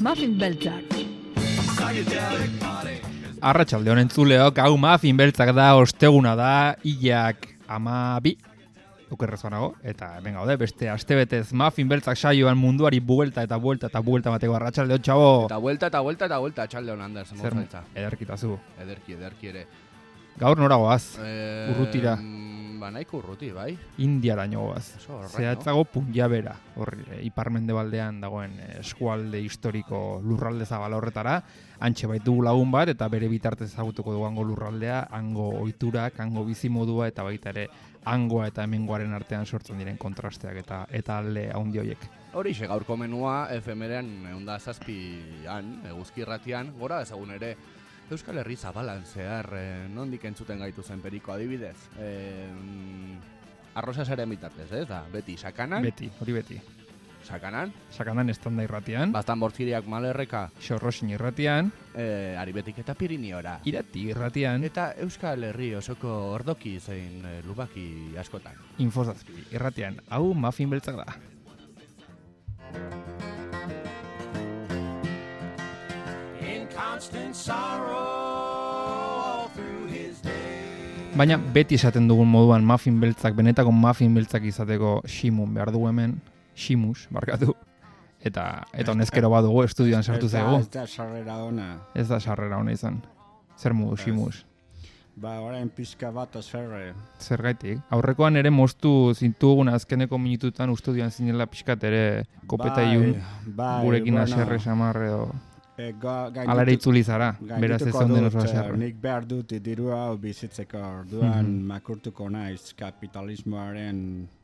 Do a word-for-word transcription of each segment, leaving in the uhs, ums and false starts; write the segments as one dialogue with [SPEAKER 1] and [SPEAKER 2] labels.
[SPEAKER 1] Muffin beltzak.
[SPEAKER 2] Arratsalde honen zuleok, hau Muffin beltzak da, osteguna da, hilak amabi, okerrezanago, eta hemen gaude, beste astebetez Muffin beltzak saioan munduari buelta eta buelta eta buelta mateko. Arratsalde hon, txabo!
[SPEAKER 3] Eta buelta eta buelta eta buelta, atxalde hon, Anders,
[SPEAKER 2] Zer, ederkitazu.
[SPEAKER 3] Ederki, ederki ere.
[SPEAKER 2] Gaur nora goaz,
[SPEAKER 3] Eh,
[SPEAKER 2] urrutira.
[SPEAKER 3] Ba, nahiko urruti, bai.
[SPEAKER 2] Indiaraino goaz.
[SPEAKER 3] Oso horrein,
[SPEAKER 2] Zehatzago Punjabera, hor e, iparmendebaldean dagoen e, eskualde historiko lurralde zabala horretara, antxe baitugu lagun bat, eta bere bitartez ezagutuko dugu hango lurraldea, hango ohiturak, hango bizimodua, eta baita ere hangoa eta hemengoaren artean sortzen diren kontrasteak eta eta alde haundi horiek.
[SPEAKER 3] Horixe gaurko menua F M-ean eunda zazpian, eguzki irratian, gora ezagun ere Euskal Herri zabalan zehar, eh, nondik entzuten gaitu zen periko adibidez. Eh, arrosa zaren bitartez, ez da? Beti, sakanan?
[SPEAKER 2] Beti, hori beti.
[SPEAKER 3] Sakanan?
[SPEAKER 2] Sakanan estanda irratian,
[SPEAKER 3] Bastan bortziriak malerreka,
[SPEAKER 2] Xorrosin irratian,
[SPEAKER 3] eh, aribetik eta Piriniora.
[SPEAKER 2] Irati irratian,
[SPEAKER 3] Eta Euskal Herri osoko ordoki zein eh, lubaki askotan.
[SPEAKER 2] Infozazpi irratian. Hau Muffin beltzak da. Baina beti esaten dugun moduan Muffin beltzak, benetako Muffin beltzak izateko Shimun behar dugu hemen, Shimus, barkatu. Eta eta honezkero badugu estudioan sartu zaigu.
[SPEAKER 4] Ez da sarrera ona.
[SPEAKER 2] Ez da sarrera ona izan. Zer modu, Shimus?
[SPEAKER 4] Ba, orain pixka bat azferre.
[SPEAKER 2] Zergaitik. Aurrekoan ere moztu zintugun azkeneko minututan estudioan zinela pixkat ere kopeta iun,
[SPEAKER 4] bai,
[SPEAKER 2] gurekin
[SPEAKER 4] bueno,
[SPEAKER 2] aserre samar edo...
[SPEAKER 4] E, ga,
[SPEAKER 2] Ala ere itzuli zara, beraz ez onden oso
[SPEAKER 4] dut,
[SPEAKER 2] aserre.
[SPEAKER 4] nik behar dut diru hau bizitzeko orduan
[SPEAKER 2] Mhm.
[SPEAKER 4] makurtuko naiz kapitalismoaren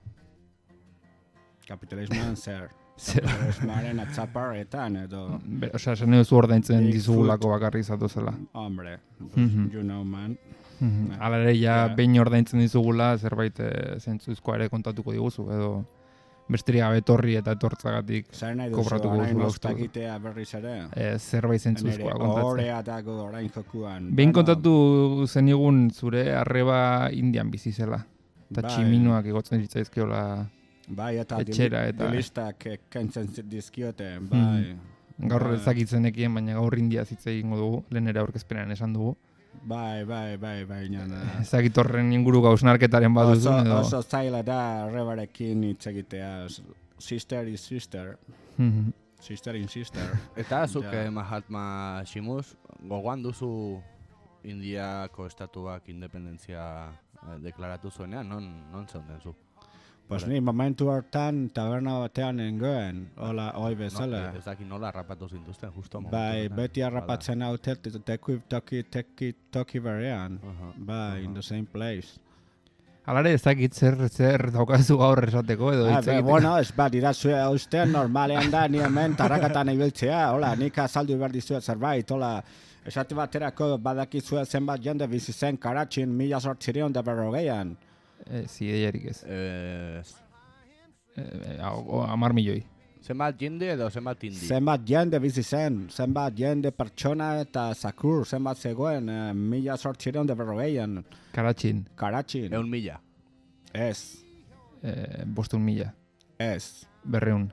[SPEAKER 4] kapitalismoan zer.
[SPEAKER 2] Zer.
[SPEAKER 4] Kapitalismoaren atzaparretan edo,
[SPEAKER 2] Be, Osea, esan duzu ordaintzen
[SPEAKER 4] Big
[SPEAKER 2] dizugulako bakarrik izatu zela.
[SPEAKER 4] hombre,
[SPEAKER 2] Mhm.
[SPEAKER 4] you know man.
[SPEAKER 2] Mhm. Hala ere, ja,
[SPEAKER 4] Ja.
[SPEAKER 2] behin ordaintzen dizugula, zerbait e, zentzuzkoa ere kontatuko diguzu, edo besterik gabe etorri eta etortzagatik
[SPEAKER 4] Zer nahi duzu,
[SPEAKER 2] kobratuko
[SPEAKER 4] orain
[SPEAKER 2] duzula uste dut.
[SPEAKER 4] ospakitea berriz ere?
[SPEAKER 2] E, zerbait zentzuzkoa
[SPEAKER 4] Nere
[SPEAKER 2] kontatzen.
[SPEAKER 4] ohorea dago orain jokuan.
[SPEAKER 2] Behin
[SPEAKER 4] Bueno,
[SPEAKER 2] kontatu zenigun zure arreba Indian bizi zela. Eta
[SPEAKER 4] bai.
[SPEAKER 2] tximinoak igotzen ditzaizkiola
[SPEAKER 4] Bai, eta
[SPEAKER 2] etxera eta-
[SPEAKER 4] dilistak eh, kentzen dizkiote, bai.
[SPEAKER 2] gaur
[SPEAKER 4] Bai.
[SPEAKER 2] ezakitzenekien, baina gaur India hitz egingo dugu, lehen ere aurkezpenean esan dugu.
[SPEAKER 4] Bai, bai, bai, bai, nana.
[SPEAKER 2] Ezakit horren inguru gausnarketaren
[SPEAKER 4] Oso,
[SPEAKER 2] baduzun edo...
[SPEAKER 4] oso zaila da arrebarekin hitz egitea. Sister is sister.
[SPEAKER 2] Mhm.
[SPEAKER 4] Sister in sister.
[SPEAKER 3] Eta zuk
[SPEAKER 4] Ja.
[SPEAKER 3] eh, Mahatma Shimus, gogoan duzu Indiako estatuak independentzia eh, deklaratu zuenean, non, non zeunden zu?
[SPEAKER 4] Pues
[SPEAKER 3] Hore.
[SPEAKER 4] ni momentu hortan taberna batean nengoen, hola, oi bezala.
[SPEAKER 3] No, ez dakit nola harrapatu zintuzten, justo momentu
[SPEAKER 4] Bai,
[SPEAKER 3] honetan.
[SPEAKER 4] beti harrapatzen haute teki toki, toki, toki berean.
[SPEAKER 3] Aha,
[SPEAKER 4] Bai, in
[SPEAKER 3] aha.
[SPEAKER 4] the same place.
[SPEAKER 2] Hala ere ezakit zer, zer daukazu gaur esateko edo
[SPEAKER 4] Ah,
[SPEAKER 2] hitz
[SPEAKER 4] be,
[SPEAKER 2] egiteko.
[SPEAKER 4] bueno, ez bat, irazue uste normalean da, ni hemen tarrakatan ibiltzea, hola, nik azaldu behar dizuet zerbait, hola, esate baterako badakizue zenbat jende bizi zen Karatxin mila zortzireon da berrogeian.
[SPEAKER 2] E, zideiarik ez.
[SPEAKER 3] Eh,
[SPEAKER 2] E, amar milioi.
[SPEAKER 3] zenbat jende edo zenbat indi?
[SPEAKER 4] Zenbat jende bizi zen, zenbat jende pertsona eta zakur, zenbat zegoen eh, mila zortzireon da berrogeian.
[SPEAKER 2] Karatxin,
[SPEAKER 4] Karatxin,
[SPEAKER 3] Eun mila.
[SPEAKER 4] ez,
[SPEAKER 2] e, bostun mila,
[SPEAKER 4] ez.
[SPEAKER 2] berreun.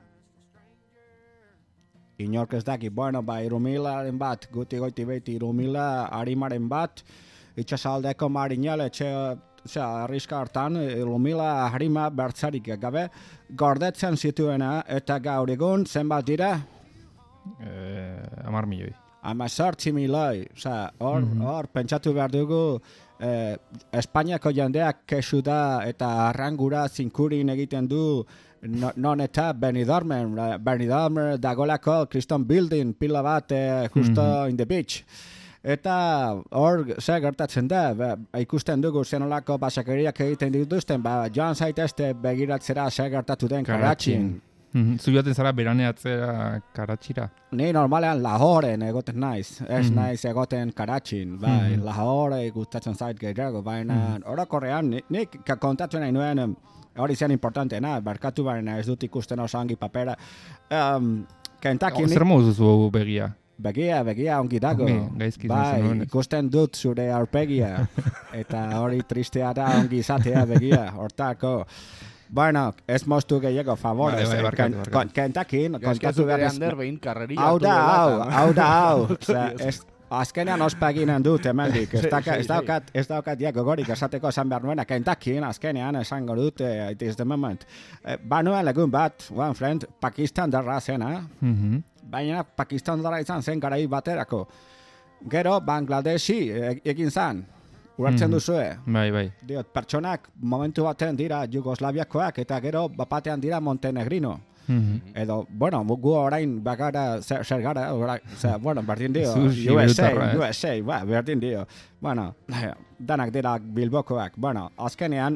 [SPEAKER 4] Inork ez daki, bueno, ba, irumilaren bat, guti goiti beti irumila harimaren bat, itxasaldeko marinale, etxe, osea, arriska hartan, irumila harima bertzarik gabe, gordetzen zituena, eta gaur egun, zenbat dira?
[SPEAKER 2] E, amar milioi.
[SPEAKER 4] Ama sortzi miloi, osea, hor,
[SPEAKER 2] Mhm.
[SPEAKER 4] hor, pentsatu behar dugu, eh, Espainiako jendeak kesu da, eta arrangura zinkurin egiten du, no, non eta Benidormen, eh, Benidormen dagolako Kriston Building, pila bat, eh, justo
[SPEAKER 2] Mhm.
[SPEAKER 4] in the beach. Eta hor, zer gertatzen da, ba, ikusten dugu zenolako basakeriak egiten dituzten, ba, joan zaitezte begiratzera zer gertatu den Karatxin.
[SPEAKER 2] Mhm. Zu joaten zara beraneatzera Karatxira.
[SPEAKER 4] Ni normalean Lahoren egoten naiz, ez
[SPEAKER 2] Mhm.
[SPEAKER 4] naiz egoten Karatxin, bai,
[SPEAKER 2] Mhm.
[SPEAKER 4] Lahore gustatzen zait gehiago, baina orokorrean ni- nik ka- kontatu nahi nuen em, hori zen importanteena, barkatu baina ez dut ikusten oso ongi papera. Um, Kentucky
[SPEAKER 2] Oh,
[SPEAKER 4] nik
[SPEAKER 2] zer modu duzu begia?
[SPEAKER 4] begia, begia ongi dago.
[SPEAKER 2] Ongi, gaizki izan
[SPEAKER 4] Bai,
[SPEAKER 2] zenuen ez.
[SPEAKER 4] ikusten dut zure aurpegia, eta hori tristea da ongi izatea begia, hortako. Bueno, ez moztu gehiago favorez.
[SPEAKER 2] Bai, bai, barkatu, barkatu.
[SPEAKER 4] Kentakien,
[SPEAKER 3] Kontatu
[SPEAKER 4] kontatu
[SPEAKER 3] bere
[SPEAKER 4] berez...
[SPEAKER 3] hander behin karreri
[SPEAKER 4] Hau
[SPEAKER 3] hartu
[SPEAKER 4] da, hau,
[SPEAKER 3] dela, eta-
[SPEAKER 4] hau da, hau. Osea, ez- Azkenean ospa eginen dut hemendik. Ez
[SPEAKER 3] Sei,
[SPEAKER 4] daukat,
[SPEAKER 3] sei,
[SPEAKER 4] ez daukat, ez daukat ja gogorik esateko esan behar nuena. Kentakien azkenean esango dut, eh, it is the moment. Eh, Banuen legun bat, one friend, Pakistan darra zena,
[SPEAKER 2] Mhm.
[SPEAKER 4] baina Pakistan darra izan zen garai baterako. Gero Bangladeshi e- egin zan, ulertzen
[SPEAKER 2] Mhm.
[SPEAKER 4] duzue.
[SPEAKER 2] Bai, bai.
[SPEAKER 4] Diot, pertsonak momentu baten dira Jugoslaviakoak eta gero bapatean dira Montenegrino.
[SPEAKER 2] Mhm.
[SPEAKER 4] Edo, bueno, gu orain bagara, zer, zer gara, orain, zer, bueno, berdin dio,
[SPEAKER 2] Zu
[SPEAKER 4] U S A,
[SPEAKER 2] xiberutarra, ez?
[SPEAKER 4] U S A, ba, berdin dio. Bueno, danak dira Bilbokoak. Bueno, azkenean,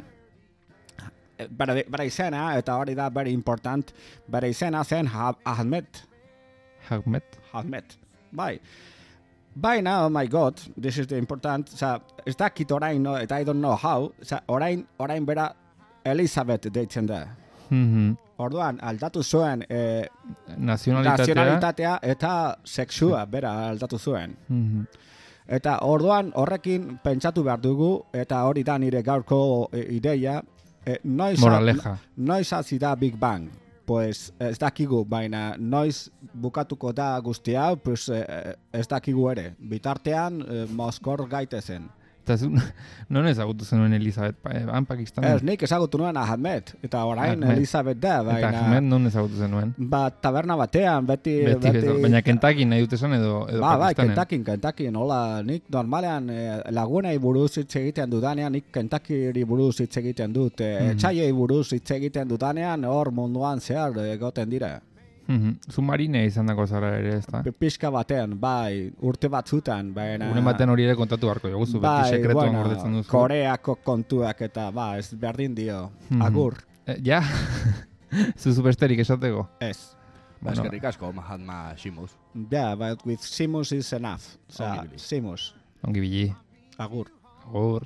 [SPEAKER 4] eh, bere, bere izena, eta hori da very important, bere izena zen Ha- Ahmed,
[SPEAKER 2] Ahmed.
[SPEAKER 4] Ahmed, bai. Baina, oh my god, this is the important, oza, ez dakit orain, no, eta I don't know how, oza, orain, orain bera Elizabeth deitzen da.
[SPEAKER 2] Mhm.
[SPEAKER 4] Orduan, aldatu zuen eh,
[SPEAKER 2] Nazionalitatea.
[SPEAKER 4] nazionalitatea eta sexua bera aldatu zuen.
[SPEAKER 2] Mhm.
[SPEAKER 4] Eta orduan horrekin pentsatu behar dugu, eta hori da nire gaurko e, ideia, e, noiz,
[SPEAKER 2] Moraleja.
[SPEAKER 4] noiz hasi da Big Bang. Pues ez dakigu, baina noiz bukatuko da guzti hau, pues e, ez dakigu ere. Bitartean, e, Moskor gaitezen.
[SPEAKER 2] Eta zu, non ezagutu zenuen Elizabeth, pa, eh, han Pakistanen?
[SPEAKER 4] Ez, nik ezagutu nuen Ahmed, eta orain
[SPEAKER 2] Ahmed.
[SPEAKER 4] Elizabeth da,
[SPEAKER 2] Eta
[SPEAKER 4] baina...
[SPEAKER 2] Ahmed non ezagutu zenuen?
[SPEAKER 4] Ba, taberna batean, beti...
[SPEAKER 2] Beti, beti, baina Kentucky nahi dute zen edo, edo
[SPEAKER 4] Ba, bai,
[SPEAKER 2] Pakistanen?
[SPEAKER 4] Kentuckyn, Kentuckyn, hola, nik normalean eh, lagunei buruz hitz egiten dudanean, nik Kentuckyri buruz hitz egiten dut, eh,
[SPEAKER 2] Mhm.
[SPEAKER 4] etxaiei buruz hitz egiten dudanean, hor munduan zehar egoten dira.
[SPEAKER 2] Mhm. Zu marine izan dako zara ere, ez da?
[SPEAKER 4] P- Pixka batean, bai, urte batzutan, baina...
[SPEAKER 2] Gune batean hori ere kontatu beharko joguzu, beti
[SPEAKER 4] bai,
[SPEAKER 2] sekretuan
[SPEAKER 4] bueno,
[SPEAKER 2] gordetzen duzu.
[SPEAKER 4] Koreako kontuak eta, ba, ez berdin dio,
[SPEAKER 2] Mhm.
[SPEAKER 4] agur,
[SPEAKER 2] Eh, ja? Zuzu besterik esateko?
[SPEAKER 4] ez.
[SPEAKER 2] Bueno,
[SPEAKER 3] Eskerrik asko, Mahatma Shimus.
[SPEAKER 4] Ja, but with Simus is enough. Osa,
[SPEAKER 3] Ongi bili.
[SPEAKER 4] Simus,
[SPEAKER 2] ongi bili.
[SPEAKER 4] agur.
[SPEAKER 2] Agur.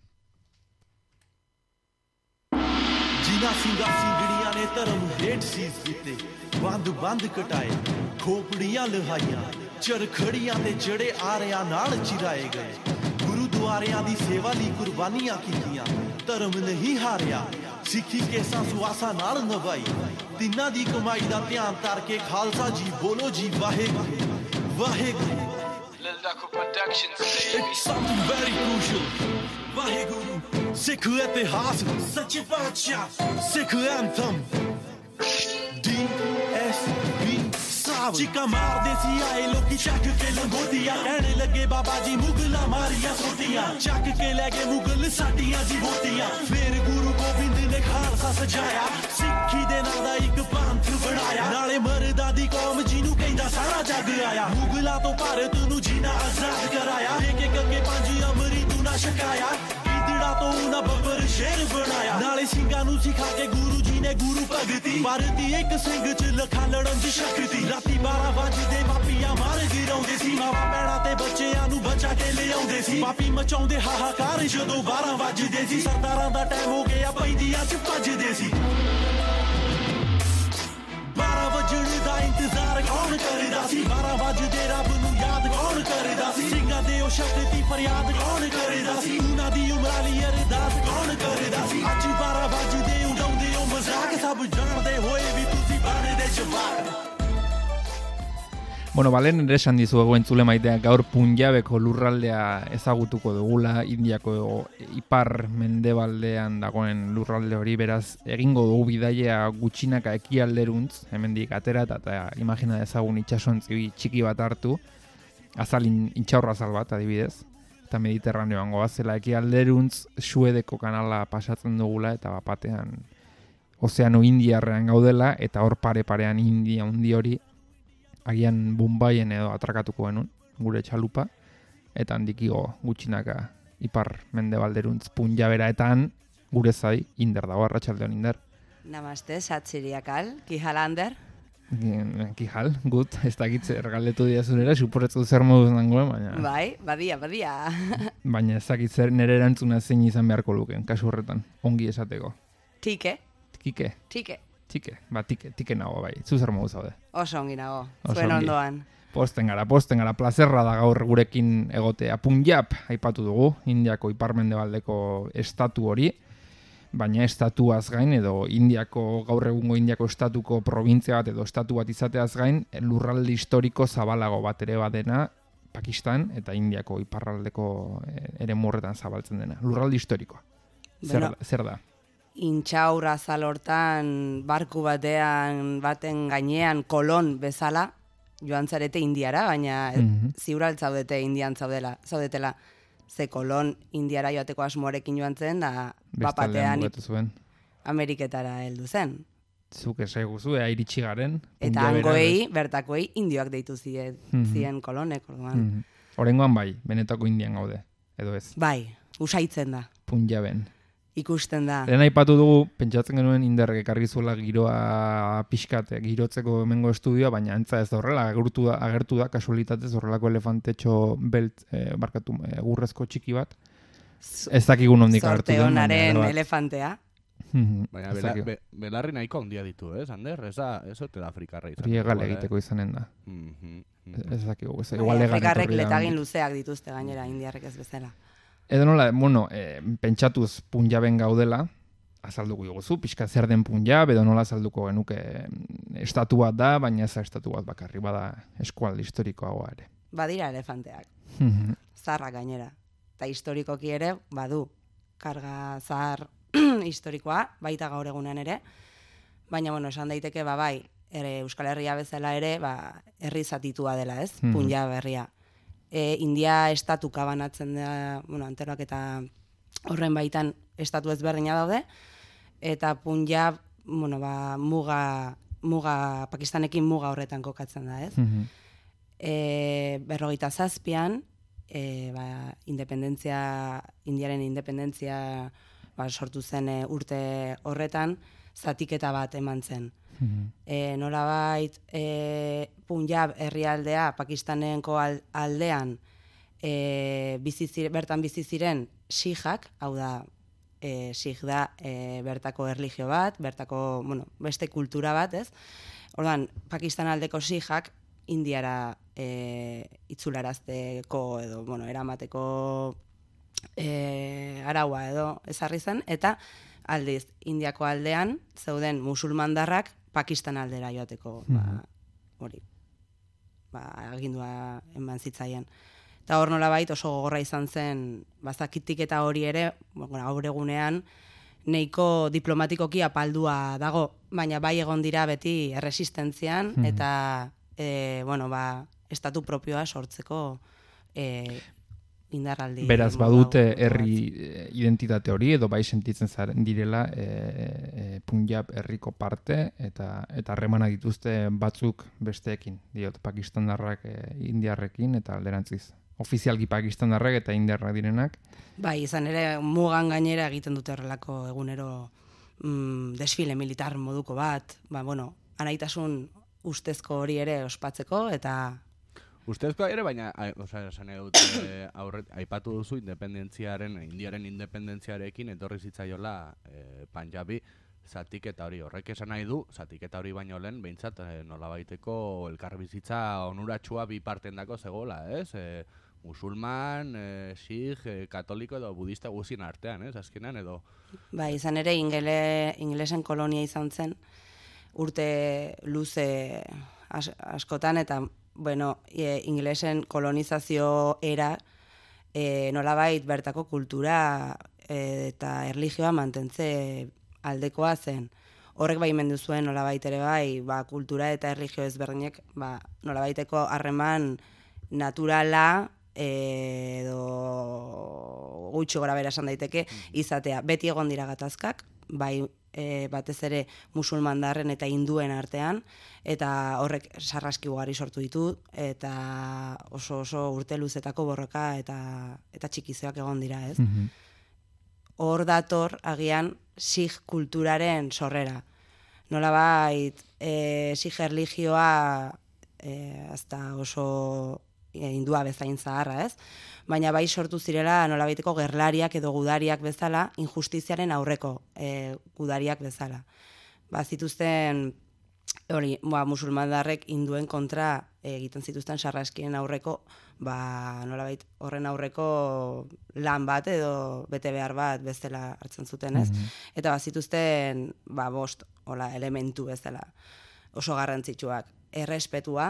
[SPEAKER 1] ਜਿਨ੍ਹਾਂ ਸਿੰਘਾਂ ਸਿੰਘੜੀਆਂ ਨੇ ਧਰਮ ਹੇਠ ਸੀਸ ਕੀਤੇ ਬੰਦ ਬੰਦ ਕਟਾਏ ਖੋਪੜੀਆਂ ਲਹਾਈਆਂ ਚਰਖੜੀਆਂ ਤੇ ਜੜੇ ਆਰਿਆਂ ਨਾਲ ਚਿਰਾਏ ਗਏ ਗੁਰੂਦੁਆਰਿਆਂ ਦੀ ਸੇਵਾ ਲਈ ਕੁਰਬਾਨੀਆਂ ਕੀਤੀਆਂ ਧਰਮ ਨਹੀਂ ਹਾਰਿਆ ਸਿੱਖੀ ਕੇਸਾਂ ਸੁਆਸਾਂ ਨਾਲ ਨਿਭਾਈ ਤਿੰਨਾਂ ਦੀ ਕਮਾਈ ਦਾ ਧਿਆਨ ਧਰ ਕੇ ਖਾਲਸਾ ਜੀ ਬੋਲੋ ਜੀ ਵਾਹਿਗੁਰੂ Waheguru It's something very crucial. Waheguru ਸਿੱਖ ਇਤਿਹਾਸ ਸੱਚੇ ਪਾਤਸ਼ਾਹ Sikh anthem D S B Sahib ਚੀਕਾਂ ਮਾਰਦੇ ਸੀ ਆਏ ਲੋਕੀ ਚੱਕ ਕੇ ਲੰਗੋਟੀਆਂ ਕਹਿਣੇ ਲੱਗੇ ਬਾਬਾ ਜੀ ਮੁਗਲਾਂ ਮਾਰੀਆਂ ਸੋਟੀਆਂ ਚੱਕ ਕੇ ਲੈ ਗਏ ਮੁਗਲ ਸਾਡੀਆਂ ਜੀ ਵੋਟੀਆਂ ਫਿਰ ਗੁਰੂ ਗੋਬਿੰਦ ਨੇ ਖਾਲਸਾ ਸਜਾਇਆ ਸਿੱਖੀ ਦੇ ਨਾਂ ਦਾ ਇੱਕ ਪੰਥ ਬਣਾਇਆ ਨਾਲੇ ਮਰਦਾਂ ਦੀ ਕੌਮ ਜਿਹਨੂੰ ਕਹਿੰਦਾ ਸਾਰਾ ਜੱਗ ਆਇਆ ਮੁਗਲਾਂ ਤੋਂ ਭਾਰਤ ਨੂੰ ਜੀਣਾ ਆਜ਼ਾਦ ਕਰਾਇਆ ਇੱਕ ਇੱਕ ਅੱਗੇ ਪੰਜ ਅੰਮ੍ਰਿਤ ਤੂੰ ਨਾ ਛਕਾਇਆ ਈਦੜਾ ਤੋਂ ਉਹਨਾਂ ਬੱਬਰ ਸ਼ੇਰ ਬਣਾਇਆ ਨਾਲੇ ਸਿੰਘਾਂ ਨੂੰ ਸਿਖਾ ਕੇ ਗੁਰੂ ਜੀ ਨੇ ਗੁਰੂ ਭਗਤੀ ਭਾਰਤੀ ਇੱਕ ਸਿੰਘ ਚ ਲੱਖਾਂ ਲੜਨ ਦੀ ਸ਼ਕਤੀ ਰਾਤੀ ਬਾਰਾਂ ਵਜੇ ਮਾਪੀਆਂ ਮਾਰ ਗਿਰਾਉਂਦੇ ਸੀ ਮਾਵਾਂ ਭੈਣਾਂ ਤੇ ਬੱਚਿਆਂ ਨੂੰ ਬਚਾ ਕੇ ਲਿਆਉਂਦੇ ਸੀ ਪਾਪੀ ਮਚਾਉਂਦੇ ਹਾਹਾਕਾਰ ਜਦੋਂ ਬਾਰਾਂ ਵਜਦੇ ਸੀ ਸਰਦਾਰਾਂ ਦਾ ਟਾਈਮ ਹੋ ਗਿਆ ਪੈਂਦੀਆਂ ਚ ਭੱਜਦੇ ਸੀ ਬਾਰਾਂ ਵਜਣ ਦਾ ਇੰਤਜ਼ਾਰ ਕੌਣ ਕਰਦਾ ਸੀ ਬਾਰਾਂ ਵਜਦੇ ਰੱਬ ਨੂੰ ਯਾਦ ਕੌਣ ਕਰਦਾ ਸੀ ਸਿੰਘਾਂ ਦੇ ਉਹ ਸ਼ਕਤੀ ਫਰਿਆਦ ਕੌਣ ਕਰਦਾ ਸੀ ਉਹਨਾਂ ਦੀ ਉਮਰਾਂ ਲਈ ਅਰਦਾਸ ਕੌਣ ਕਰਦਾ ਸੀ ਅੱਜ ਬਾਰਾਂ ਵਜਦੇ ਉਡਾਉਂਦੇ ਉਹ ਮਜ਼ਾਕ ਸਭ ਜਾਣਦੇ ਹੋਏ ਵੀ ਤੁਸੀਂ ਬਣਦੇ ਜਵਾਕ
[SPEAKER 2] Bueno, balen ere esan dizuegu entzule maitea gaur Punjabeko lurraldea ezagutuko dugula, Indiako ipar mendebaldean dagoen lurralde hori, beraz egingo dugu bidaia gutxinaka ekialderuntz, hemendik atera eta imagina dezagun itsasontzi txiki bat hartu, azal in, intxaurra azal bat adibidez, eta Mediterraneoan goazela ekialderuntz Suedeko kanala pasatzen dugula eta bapatean Ozeano Indiarrean gaudela eta hor pare parean India hundi hori agian Bombaien edo atrakatuko genuen, gure txalupa, eta handikigo gutxinaka ipar mendebalderuntz Punjabera eta han gure zai, Inder dago, arratsaldeon Inder.
[SPEAKER 5] Namaste, satziriakal, kihalander.
[SPEAKER 2] Kihal, gut, ez dakitze ergaldetu diazunera, suporetzu zer moduz nangoen, baina...
[SPEAKER 5] Bai, badia, badia.
[SPEAKER 2] Baina ez dakitzer nire erantzuna zein izan beharko luken, kasu horretan, ongi esateko.
[SPEAKER 5] Tike.
[SPEAKER 2] Kike?
[SPEAKER 5] Tike.
[SPEAKER 2] Tike, ba, tike, tike nago bai, zu zer moduz zaude.
[SPEAKER 5] Oso ongi nago,
[SPEAKER 2] Oso
[SPEAKER 5] zuen
[SPEAKER 2] ongi.
[SPEAKER 5] ondoan.
[SPEAKER 2] Posten gara, posten gara, plazerra da gaur gurekin egotea. Punjab aipatu dugu, Indiako iparmendebaldeko estatu hori. baina estatuaz gain, edo Indiako, gaur egungo Indiako estatuko provintzia bat edo estatu bat izateaz gain, lurralde historiko zabalago bat ere badena, Pakistan eta Indiako iparraldeko ere morretan zabaltzen dena. Lurralde historikoa. Zer,
[SPEAKER 5] Bueno,
[SPEAKER 2] zer da?
[SPEAKER 5] Intxaur azal hortan, barku batean, baten gainean, kolon bezala, joan zarete Indiara, baina
[SPEAKER 2] Mhm.
[SPEAKER 5] ziural zaudete Indian zaudela, zaudetela. Ze kolon Indiara joateko asmoarekin joan zen, da
[SPEAKER 2] Bestaldean
[SPEAKER 5] bapatean
[SPEAKER 2] bukatu zuen.
[SPEAKER 5] Ameriketara heldu zen.
[SPEAKER 2] Zuk esaiguzu, ea iritsi garen.
[SPEAKER 5] Eta
[SPEAKER 2] Punjabera,
[SPEAKER 5] hangoei, bertakoei, indioak deitu zien,
[SPEAKER 2] Mhm.
[SPEAKER 5] zien kolonek, orduan.
[SPEAKER 2] Mhm. Oraingoan bai, benetako Indian gaude, edo ez.
[SPEAKER 5] Bai, usaitzen da,
[SPEAKER 2] Punjaben.
[SPEAKER 5] ikusten da.
[SPEAKER 2] Lehen aipatu dugu, pentsatzen genuen Inderrek ekarri zuela giroa pixkat, girotzeko hemengo estudioa, baina antza ez da horrela, agertu da, agertu da kasualitatez horrelako elefantetxo belt, eh, barkatu, eh, gurrezko txiki bat. Ez dakigu nondik agertu den.
[SPEAKER 5] Zorte
[SPEAKER 2] baina
[SPEAKER 5] honaren
[SPEAKER 2] bat.
[SPEAKER 5] elefantea.
[SPEAKER 2] Mhm,
[SPEAKER 3] Baina
[SPEAKER 2] ez
[SPEAKER 3] bela,
[SPEAKER 2] dakigu.
[SPEAKER 3] be, belarri nahiko handia ditu, ez, Ander? Ez da, ez ote da Afrikarra izan.
[SPEAKER 2] Hori egale egiteko izanen da.
[SPEAKER 3] Mhm,
[SPEAKER 2] Ez,
[SPEAKER 3] mhm.
[SPEAKER 2] ez dakigu, ez,
[SPEAKER 5] Bai,
[SPEAKER 2] igual egan
[SPEAKER 5] Afrikarrek
[SPEAKER 2] etorri da
[SPEAKER 5] letagin
[SPEAKER 2] handik.
[SPEAKER 5] luzeak dituzte gainera, indiarrek ez bezala.
[SPEAKER 2] Edo nola, bueno, eh, pentsatuz Punjaben gaudela, azalduko diguzu, pixka zer den Punjab, edo nola azalduko genuke mm, estatu bat da, baina ez da estatu bat bakarri, bada eskualde historikoagoa ere.
[SPEAKER 5] Badira elefanteak,
[SPEAKER 2] Mhm,
[SPEAKER 5] zaharrak gainera. Eta historikoki ere, badu, karga zahar historikoa, baita gaur egunean ere. Baina, bueno, esan daiteke, ba, bai, ere, Euskal Herria bezala ere, ba, herri zatitua dela, ez?
[SPEAKER 2] Mhm.
[SPEAKER 5] Punjab herria. E, India estatuka banatzen da, bueno, anteroak eta horren baitan estatu ezberdina daude, eta Punjab, bueno, ba, muga, muga, Pakistanekin muga horretan kokatzen da, ez?
[SPEAKER 2] mhm.
[SPEAKER 5] E, berrogeita zazpian, e, ba, independentzia, Indiaren independentzia ba, sortu zen e, urte horretan, zatiketa bat eman zen.
[SPEAKER 2] Mhm.
[SPEAKER 5] E, nolabait e, Punjab herrialdea Pakistanenko al, aldean e, bizi zire, bertan bizi ziren Sikhak, hau da e, Sikh da e, bertako erlijio bat, bertako, bueno, beste kultura bat, ez? Orduan, Pakistan aldeko Sikhak Indiara e, itzularazteko edo, bueno, eramateko e, araua edo ezarri zen, eta aldiz, Indiako aldean zeuden musulmandarrak Pakistan aldera joateko, ba, hori, ba, agindua eman zitzaien. Eta hor nolabait oso gogorra izan zen, bazakitik eta hori ere, bueno, gaur egunean, nahiko diplomatikoki apaldua dago, baina bai egon dira beti erresistentzian,
[SPEAKER 2] Mhm.
[SPEAKER 5] eta, e, bueno, ba, estatu propioa sortzeko e, indarraldi.
[SPEAKER 2] Beraz,
[SPEAKER 5] modu
[SPEAKER 2] badute
[SPEAKER 5] hau-
[SPEAKER 2] herri eh, identitate hori, edo bai sentitzen zaren direla e, e, Punjab herriko parte, eta eta harremana dituzte batzuk besteekin, diot, pakistandarrak e, indiarrekin, eta alderantziz. Ofizialki pakistandarrak eta indiarrak direnak.
[SPEAKER 5] Bai, izan ere, mugan gainera egiten dute horrelako egunero mm, desfile militar moduko bat, ba, bueno, anaitasun ustezko hori ere ospatzeko, eta
[SPEAKER 3] Ustezkoa ere, baina, ai, osea, esan edut, eh, aurret, aipatu duzu independentziaren, indiaren independentziarekin etorri zitzaiola eh, Punjabi zatiketa hori. Horrek esan nahi du, zatiketa hori baino lehen, behintzat, eh, nolabaiteko elkarbizitza onuratsua bi partendako zegoela, ez? Eh, musulman, eh, sikh, eh, katoliko edo budista guzien artean, ez? Azkenean edo...
[SPEAKER 5] bai, izan ere ingele, ingelesen kolonia izan zen urte luze as, askotan, eta bueno, e, ingelesen kolonizazio era e, nolabait bertako kultura e, eta erlijioa mantentze aldekoa zen. Horrek baimendu zuen nolabait ere bai, ba, kultura eta erlijio ezberdinek ba, nolabaiteko harreman naturala e, edo gutxi gora bera esan daiteke izatea. Beti egon dira gatazkak, bai e, batez ere musulmandarren eta hinduen artean, eta horrek sarraski ugari sortu ditu, eta oso oso urte luzetako borroka eta eta txikizeak egon dira, ez?
[SPEAKER 2] Mhm.
[SPEAKER 5] Hor dator agian Sikh kulturaren sorrera. Nolabait, e, Sikh erlijioa e, hasta oso e, hindua bezain zaharra, ez? Baina bai sortu zirela nolabaiteko gerlariak edo gudariak bezala, injustiziaren aurreko e, gudariak bezala. Ba, zituzten hori, ba, musulmandarrek hinduen kontra egiten zituzten sarraskien aurreko, ba, nolabait horren aurreko lan bat edo bete behar bat bezala hartzen zuten, ez? Mm-hmm. Eta bazituzten, ba, bost, hola, elementu bezala oso garrantzitsuak. Errespetua,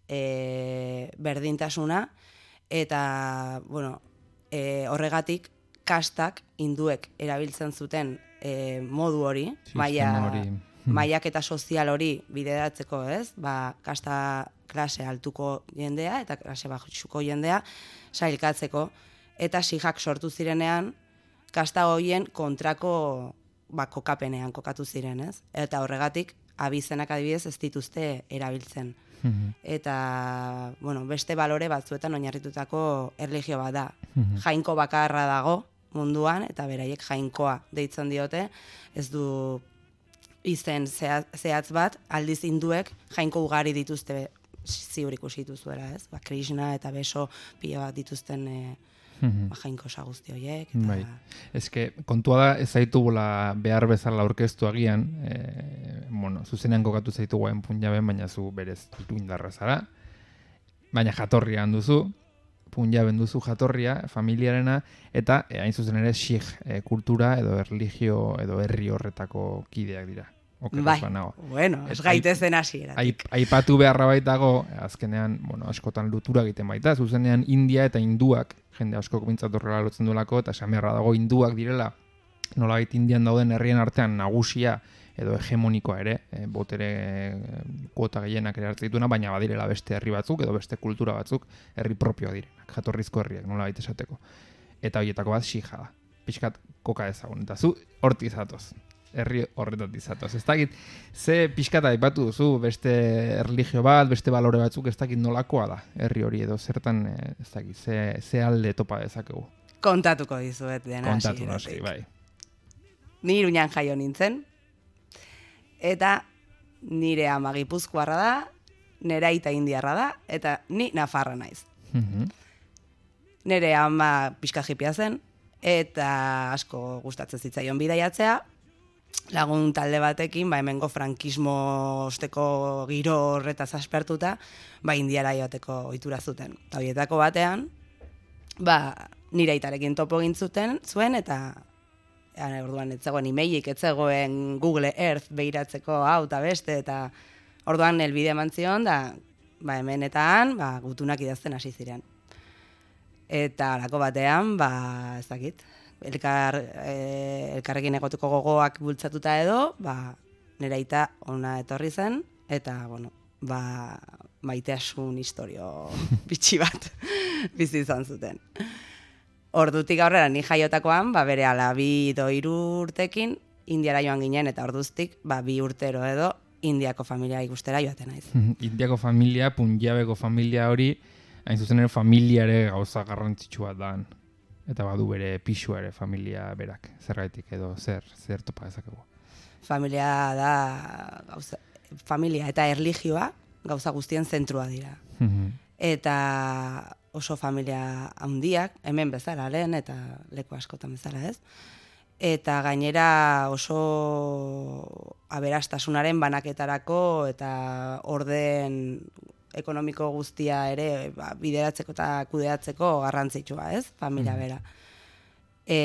[SPEAKER 5] e, berdintasuna, eta, bueno, e, horregatik, kastak hinduek erabiltzen zuten e, modu hori, maila mailak eta sozial hori bideratzeko, ez? Ba, kasta klase altuko jendea eta klase baxuko jendea sailkatzeko, eta sijak sortu zirenean kasta hoien kontrako ba, kokapenean kokatu ziren, ez? Eta horregatik abizenak adibidez ez dituzte erabiltzen. Mm-hmm. Eta, bueno, beste balore batzuetan oinarritutako erlijio bat da. Mm-hmm. Jainko bakarra dago munduan, eta beraiek jainkoa deitzen diote, ez du izen zehatz bat, aldiz hinduek jainko ugari dituzte, ziur ikusi dituzuela, ez? Ba, Krishna eta Beso pila bat dituzten e, mm-hmm. ba, jainko saguzti horiek. Eta...
[SPEAKER 2] Bai. Ez que, kontua da, ez zaitugula behar bezala aurkeztu agian, e, bueno, zuzenean kokatu zaitugu Punjaben, baina zu berez ditu indarra zara, baina jatorria handuzu, Punjaben duzu jatorria, familiarena, eta e, hain zuzen ere Sikh e, kultura edo erlijio edo herri horretako kideak dira.
[SPEAKER 5] Bai, bueno, ez gaitezen hasieratik.
[SPEAKER 2] Aipatu beharra baitago, azkenean, bueno, askotan lutura egiten baita, zuzenean India eta hinduak, jende asko bintzat horrela lotzen duelako, eta esan beharra dago hinduak direla, nolabait Indian dauden herrien artean nagusia edo hegemonikoa ere, e, botere e, kuota gehienak ere hartzen dituna, baina badirela beste herri batzuk edo beste kultura batzuk herri propioa direnak, jatorrizko herriak, nolabait esateko. Eta horietako bat Sikha da, pixkat koka ezagun, eta zu hortik zatoz. Herri horretatik zatoz. Ez dakit, ze pixkata aipatu duzu, beste erlijio bat, beste balore batzuk, ez dakit nolakoa da, herri hori edo zertan, ez dakit, ze, ze alde topa dezakegu.
[SPEAKER 5] Kontatuko dizuet dena.
[SPEAKER 2] Kontatu noski, bai.
[SPEAKER 5] Ni Iruñan jaio nintzen, eta nire ama Gipuzkoarra da, nire aita indiarra da, eta ni nafarra naiz. Mm-hmm. Nire ama pixka jipia zen, eta asko gustatzen zitzaion bidaiatzea, lagun talde batekin, ba, hemengo frankismo osteko giro horretaz aspertuta, ba, indiara joateko ohitura zuten. Eta horietako batean, ba, nire aitarekin topo egin zuten, zuen, eta ja, orduan ez zegoen emailik, ez zegoen Google Earth behiratzeko hau eta beste, eta orduan helbide eman zion, da, ba, hemen eta han, ba, gutunak idazten hasi ziren. Eta alako batean, ba, ez dakit, elkar, e, elkarrekin egoteko gogoak bultzatuta edo, ba, nire aita ona etorri zen, eta, bueno, ba, maiteasun historio bitxi bat bizi izan zuten. Ordutik aurrera ni jaiotakoan, ba, bere ala bi do hiru urtekin Indiara joan ginen, eta orduztik, ba, bi urtero edo Indiako familia ikustera joaten naiz.
[SPEAKER 2] Indiako familia, Punjabeko familia hori, hain zuzen ere familiare gauza garrantzitsua dan. Eta badu bere pixua ere familia berak, zergaitik edo zer, zer topa dezakegu.
[SPEAKER 5] Familia da, gauza, familia eta erlijioa gauza guztien zentrua dira. Mm-hmm. Eta oso familia handiak, hemen bezala lehen, eta leku askotan bezala ez. Eta gainera oso aberastasunaren banaketarako eta orden ekonomiko guztia ere ba, bideratzeko eta kudeatzeko garrantzitsua, ez? Familia bera. E,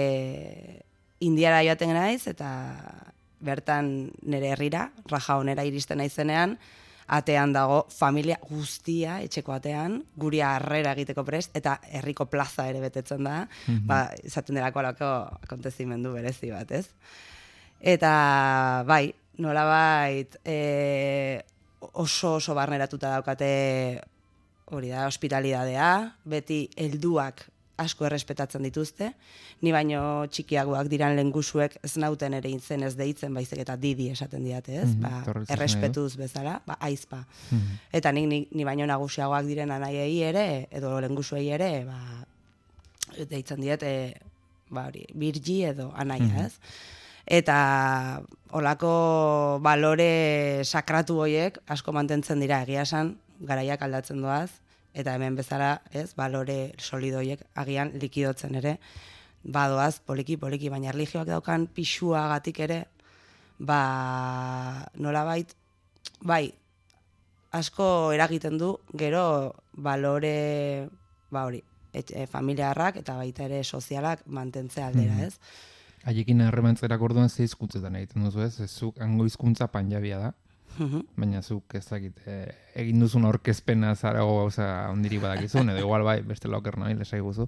[SPEAKER 5] Indiara joaten naiz, eta bertan nire herrira, Rajaonera iristen naizenean, atean dago familia guztia, etxeko atean, guri harrera egiteko prest, eta herriko plaza ere betetzen da, mm-hmm. ba, izaten delako alako akontezimendu berezi bat, ez? Eta, bai, nolabait, e, oso oso barneratuta daukate hori da, hospitalidadea, beti helduak asko errespetatzen dituzte, ni baino txikiagoak diran lengusuek ez nauten ere intzen ez deitzen, baizik eta didi esaten diate, ez? Mm-hmm, ba, errespetuz bezala, ba, aizpa. Mm-hmm. Eta nik ni, ni baino nagusiagoak diren anaiei ere, edo lengusuei ere, ba, deitzen diete, ba, hori, birgi edo anaia, mm-hmm. ez? Eta olako balore sakratu horiek asko mantentzen dira, egia esan, garaiak aldatzen doaz, eta hemen bezala, ez, balore solido horiek agian likidotzen ere, badoaz poliki-poliki, baina erlijioak daukan pixuagatik ere, ba, nolabait bai, asko eragiten du, gero balore, ba hori, et, e, familiarrak eta baita ere sozialak mantentze aldera, ez?
[SPEAKER 2] Haiekin harremantzerak orduan ze hizkuntzetan egiten duzu, ez? Ez zuk hango hizkuntza panjabia da. Baina zuk ez dakit, eh, egin duzun aurkezpena zarago gauza ondiri badakizun, edo igual bai, beste lauker nahi, lesai guzu.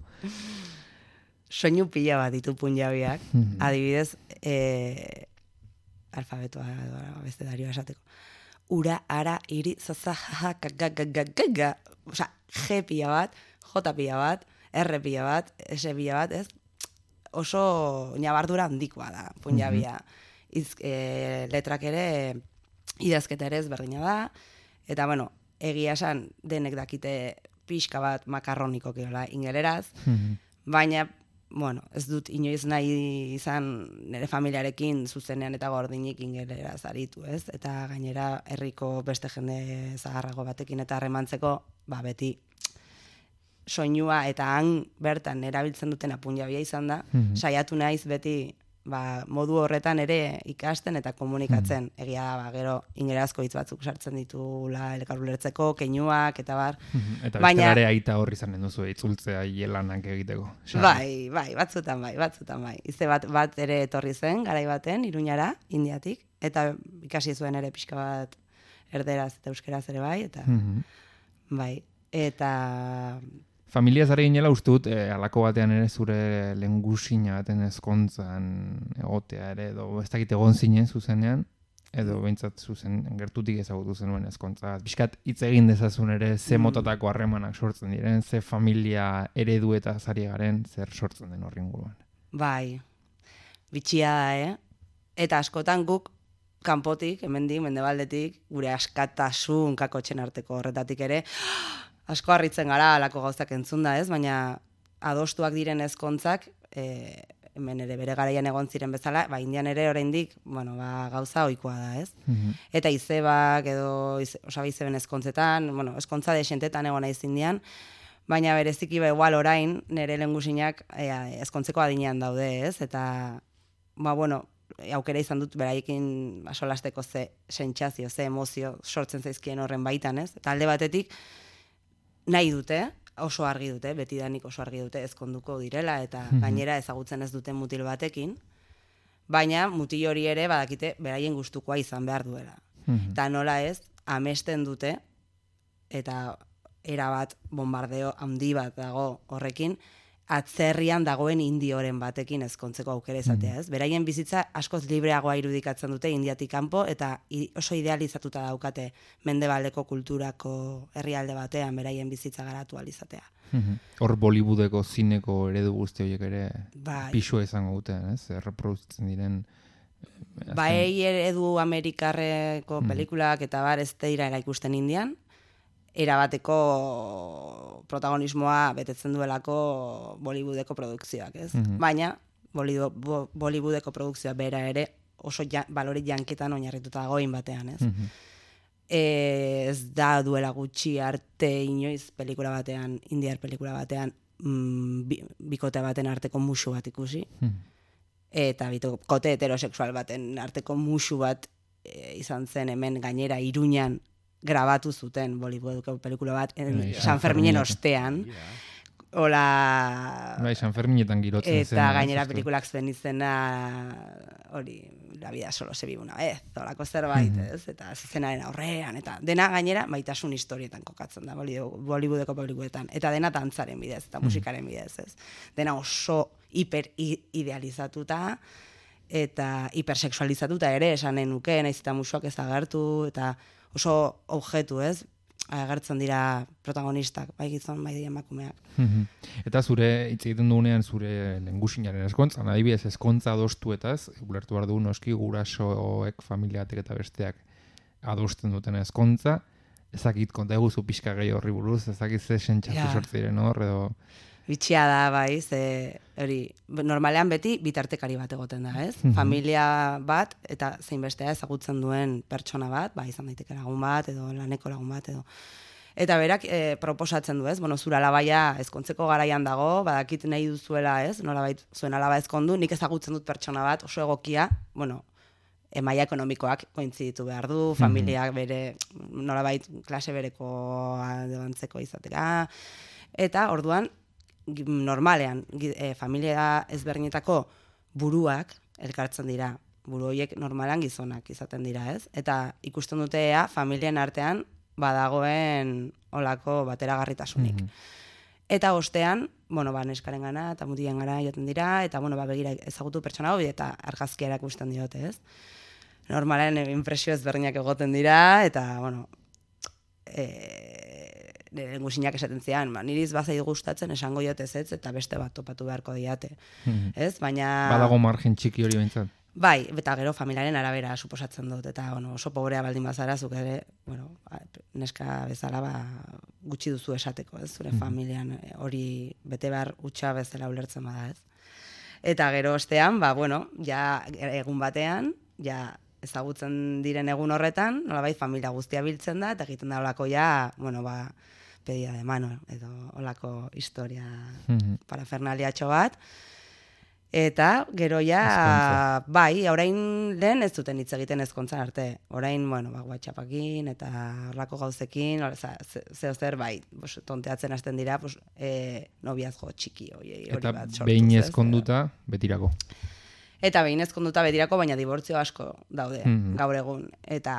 [SPEAKER 5] Soinu pila bat ditu punjabiak, adibidez, eh, alfabetoa beste dario esateko. Ura, ara, iri, zaza, jaja, kagagagagaga, oza, G pila bat, J pila bat, R pila bat, S pila bat, ez? Oso nabardura handikoa da, punjabia. Iz, e, letrak ere, idazketa ere ezberdina da, eta bueno, egia esan denek dakite pixka bat makarroniko geola ingeleraz, baina, bueno, ez dut inoiz nahi izan nire familiarekin zuzenean eta gordinik ingeleraz aritu, ez? Eta gainera herriko beste jende zaharrago batekin eta harremantzeko, ba beti soinua eta han bertan erabiltzen dutena punjabia izan da, saiatu naiz beti ba, modu horretan ere ikasten eta komunikatzen. Egia da, ba, gero ingelerazko hitz batzuk sartzen ditula elkar ulertzeko, keinuak eta bar.
[SPEAKER 2] Eta bestelare aita horri izanen duzu itzultzea hielanak egiteko.
[SPEAKER 5] Bai, bai, batzutan bai, batzutan bai. Ize bat, bat ere etorri zen, garai baten, Iruñara, Indiatik, eta ikasi zuen ere pixka bat erderaz eta euskeraz ere bai, eta bai, eta...
[SPEAKER 2] Familia zara ginela uste dut, eh, alako batean ere zure lengusina baten ezkontzan egotea ere, edo ez dakit egon zinen zuzenean, edo behintzat zuzen gertutik ezagutu zenuen ezkontza. Biskat hitz egin dezazun ere ze motatako harremanak sortzen diren, ze familia eredu eta zari garen zer sortzen den horri inguruan.
[SPEAKER 5] Bai, bitxia da, eh? Eta askotan guk kanpotik, hemendik, mendebaldetik, gure askatasun kakotxen arteko horretatik ere, asko harritzen gara alako gauzak entzunda, ez? Baina adostuak diren ezkontzak, e, hemen ere bere garaian egon ziren bezala, ba, Indian ere oraindik, bueno, ba, gauza ohikoa da, ez? Mm-hmm. Eta izebak edo ize, osaba izeben ezkontzetan, bueno, ezkontza desentetan egon naiz Indian, baina bereziki ba igual orain nire lengusinak e, ezkontzeko adinean daude, ez? Eta ba bueno, aukera izan dut beraiekin solasteko ze sentsazio, ze emozio sortzen zaizkien horren baitan, ez? Eta alde batetik nahi dute, oso argi dute, betidanik oso argi dute ezkonduko direla, eta gainera ezagutzen ez duten mutil batekin, baina mutil hori ere badakite beraien gustukoa izan behar duela. Eta nola ez, amesten dute, eta erabat bombardeo handi bat dago horrekin, atzerrian dagoen indioren batekin ezkontzeko aukera izatea, ez? Beraien bizitza askoz libreagoa irudikatzen dute Indiatik kanpo eta oso idealizatuta daukate mendebaldeko kulturako herrialde batean beraien bizitza garatu ahal izatea.
[SPEAKER 2] Hor Bollywoodeko zineko eredu guzti horiek ere
[SPEAKER 5] bai.
[SPEAKER 2] Pisua izango dute, ez? Reproduzitzen diren
[SPEAKER 5] bai eredu amerikarreko pelikulak eta bar ez dira ikusten Indian, erabateko protagonismoa betetzen duelako Bollywoodeko produkzioak, ez? Mm-hmm. Baina Bollywoodeko produkzioa bera ere oso ja, balore janketan oinarrituta dagoin batean, ez? Mm-hmm. E, ez da duela gutxi arte inoiz pelikula batean, indiar pelikula batean, mm, bi, bikote baten arteko musu bat ikusi. Mm-hmm. Eta bikote heterosexual baten arteko musu bat e, izan zen hemen gainera Iruñan grabatu zuten Bollywoodeko pelikula bat en Bai, San Ferminen ostean. Hola...
[SPEAKER 2] Bai, San Ferminetan girotzen zen.
[SPEAKER 5] Eta gainera pelikulak zen izena hori, la vida solo se vive una vez, horako zerbait, mm-hmm. ez? Eta zenaren aurrean, eta dena gainera maitasun historietan kokatzen da Bollywoodeko pelikuletan. Eta dena dantzaren bidez, eta musikaren bidez, ez? Dena oso hiper idealizatuta, eta hipersexualizatuta ere esanen nuke, naiz eta musuak ez agertu, eta oso objektu, ez? Agertzen dira protagonistak, bai gizon, bai emakumeak.
[SPEAKER 2] Eta zure, hitz egiten dugunean, zure lengusinaren eskontzan, adibidez ezkontza adostuetaz, ulertu behar dugu noski gurasoek, familiatek eta besteak adosten duten ezkontza, ezakit konta eguzu pixka gehi horri buruz, ezakit ze sentsazio ja. Sortziren hor, edo...
[SPEAKER 5] Bitxia da, bai, ze, hori, normalean beti bitartekari bat egoten da, ez? Mm-hmm. Familia bat, eta zeinbestea ezagutzen duen pertsona bat, ba, izan daiteke lagun bat, edo laneko lagun bat, edo... Eta berak e, proposatzen du, ez? Bueno, zura alabaia ezkontzeko garaian dago, badakit nahi duzuela, ez? Nolabait zuen alaba ezkondu, nik ezagutzen dut pertsona bat, oso egokia, bueno, maila ekonomikoak kointziditu behar du, familiak bere, nolabait klase berekoa antzeko izatera, eta orduan, normalean, e, familia ezberdinetako buruak elkartzen dira, buru horiek normalan gizonak izaten dira, ez? Eta ikusten dute ea, familien artean badagoen olako bateragarritasunik. Eta ostean, bueno, ba, neskaren gana, eta mutilen gara joten dira, eta, bueno, ba, begira ezagutu pertsona hori, eta argazkia erakusten diote, ez? Normalen impresio ezberdinak egoten dira, eta, bueno, e, nire guzinak esaten zian, ba, niriz bazai gustatzen esango jotez ez, eta beste bat topatu beharko diate, ez? Baina...
[SPEAKER 2] Badago margen txiki hori behintzat.
[SPEAKER 5] Bai, eta gero familiaren arabera suposatzen dut, eta bueno, oso pobrea baldin bazara, zuk ere, bueno, neska bezala ba, gutxi duzu esateko, ez, zure familian hori bete behar utxa bezala ulertzen bada, ez. Eta gero ostean, ba, bueno, ja egun batean, ja ezagutzen diren egun horretan, nolabait familia guztia biltzen da, eta egiten da olako ja, bueno, ba, pedida de mano, edo olako historia parafernaliatxo bat. Eta gero ja, ezkontza. Bai, orain lehen ez duten hitz egiten ezkontzan arte. Orain, bueno, ba, WhatsAppekin eta horlako gauzekin, zeo zer, bai, bos, tonteatzen hasten dira, pues, e, nobiazgo txiki hori bat sortuz.
[SPEAKER 2] Eta behin ezkonduta betirako.
[SPEAKER 5] Eta behin ezkonduta betirako, baina dibortzio asko daude, mm-hmm. gaur egun. Eta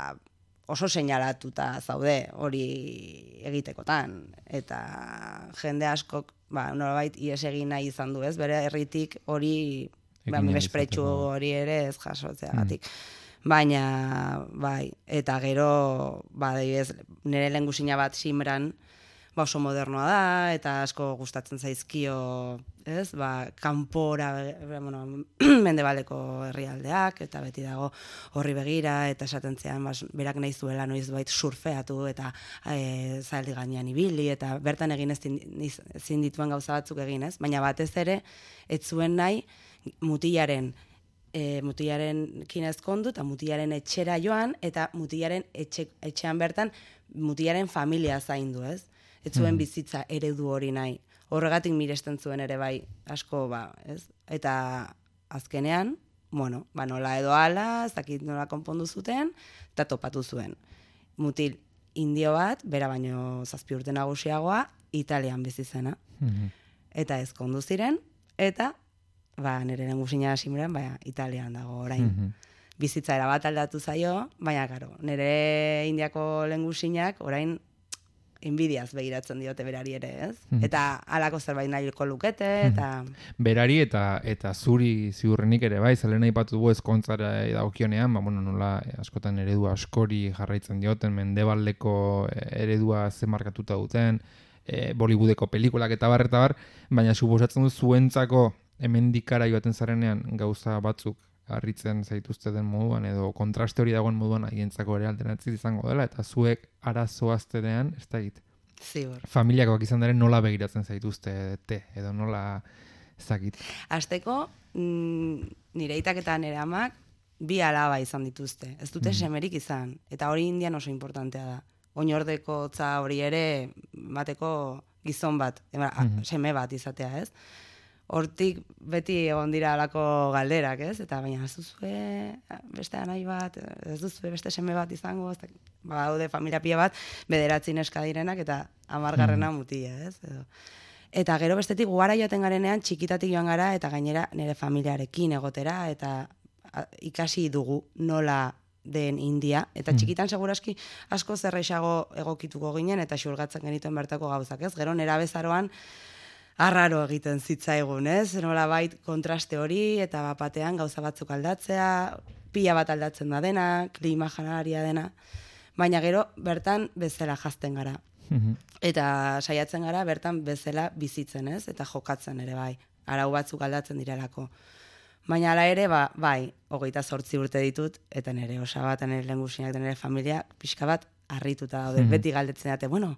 [SPEAKER 5] oso seinalatuta zaude hori egitekotan. Eta jende askok, ba, nolabait ies egin nahi izan du, ez? Bere herritik hori, ba, mespretxu hori ere ez jasotzeagatik. Mm. Baina, bai, eta gero, ba, ez, nire lehengusina bat Simran, ba, oso modernoa da, eta asko gustatzen zaizkio, ez? Ba, kanpora, bueno, mendebaldeko herrialdeak, eta beti dago horri begira, eta esaten zean, ba, berak nahi zuela noizbait surfeatu, eta e, zaldi gainean ibili, eta bertan egin ezin dituen gauza batzuk egin, ez? Baina batez ere, ez zuen nahi mutilaren, e, mutilaren kinezkondu, eta mutilaren etxera joan, eta mutilaren etxe, etxean bertan, mutilaren familia zaindu, ez? Ez zuen bizitza eredu hori nahi. Horregatik miresten zuen ere bai asko, ba, ez? Eta azkenean, bueno, ba, nola edo ala, ez dakit nola konpondu zuten, eta topatu zuen. Mutil indio bat, bera baino zazpi urte nagusiagoa, Italian bizi zena. Mm-hmm. Eta ezkondu ziren, eta ba, nire lehengusina Simran, ba, Italian dago orain. Mm-hmm. Bizitza erabat aldatu zaio, baina, karo, nire indiako lehengusinak orain inbidiaz begiratzen diote berari ere, ez? Mm. Eta halako zerbait nahiko lukete, eta...
[SPEAKER 2] Berari eta eta zuri ziurrenik ere, bai, zelen aipatu dugu ezkontzara dagokionean, ba, bueno, nola askotan eredua askori jarraitzen dioten, mendebaldeko eredua zemarkatuta duten, e, Bollywoodeko pelikulak eta bar, eta bar, baina suposatzen du zuentzako hemendikara joaten zarenean gauza batzuk harritzen zaituzte den moduan, edo kontraste hori dagoen moduan haientzako ere alternatziz izango dela, eta zuek arazoaztenean, ez da egit.
[SPEAKER 5] Ziur.
[SPEAKER 2] Familiakoak izan daren nola begiratzen zaituzte, te, edo nola ez da egit.
[SPEAKER 5] Azteko, nire itak eta nire amak, bi alaba izan dituzte. Ez dute mm. semerik izan, eta hori indian oso importantea da. Oinordeko tza hori ere, bateko gizon bat, mm-hmm. seme bat izatea, ez? Hortik beti egon dira alako galderak, ez? Eta baina ez duzue beste anai bat, ez duzue beste seme bat izango, ez da, ba, daude familia pila bat, bederatzi neska direnak eta hamargarrena mm. mutia, ez? Edo. Eta gero bestetik gugara joaten garenean txikitatik joan gara, eta gainera nire familiarekin egotera, eta ikasi dugu nola den India, eta txikitan seguraski asko zerreixago egokituko ginen, eta xurgatzen genituen bertako gauzak, ez? Gero nera bezaroan, arraro egiten zitzaigun, ez? Nola bait kontraste hori, eta bapatean gauza batzuk aldatzea, pila bat aldatzen da dena, klima janaria dena, baina gero bertan bezala jazten gara. Mm-hmm. Eta saiatzen gara bertan bezala bizitzen, ez? Eta jokatzen ere bai, arau batzuk aldatzen direlako. Baina ala ere, ba, bai, hogeita zortzi urte ditut, eta nire osaba, eta nire lehengusinak, eta nire familia, pixka bat harrituta daude, mm-hmm. beti galdetzen dute, bueno,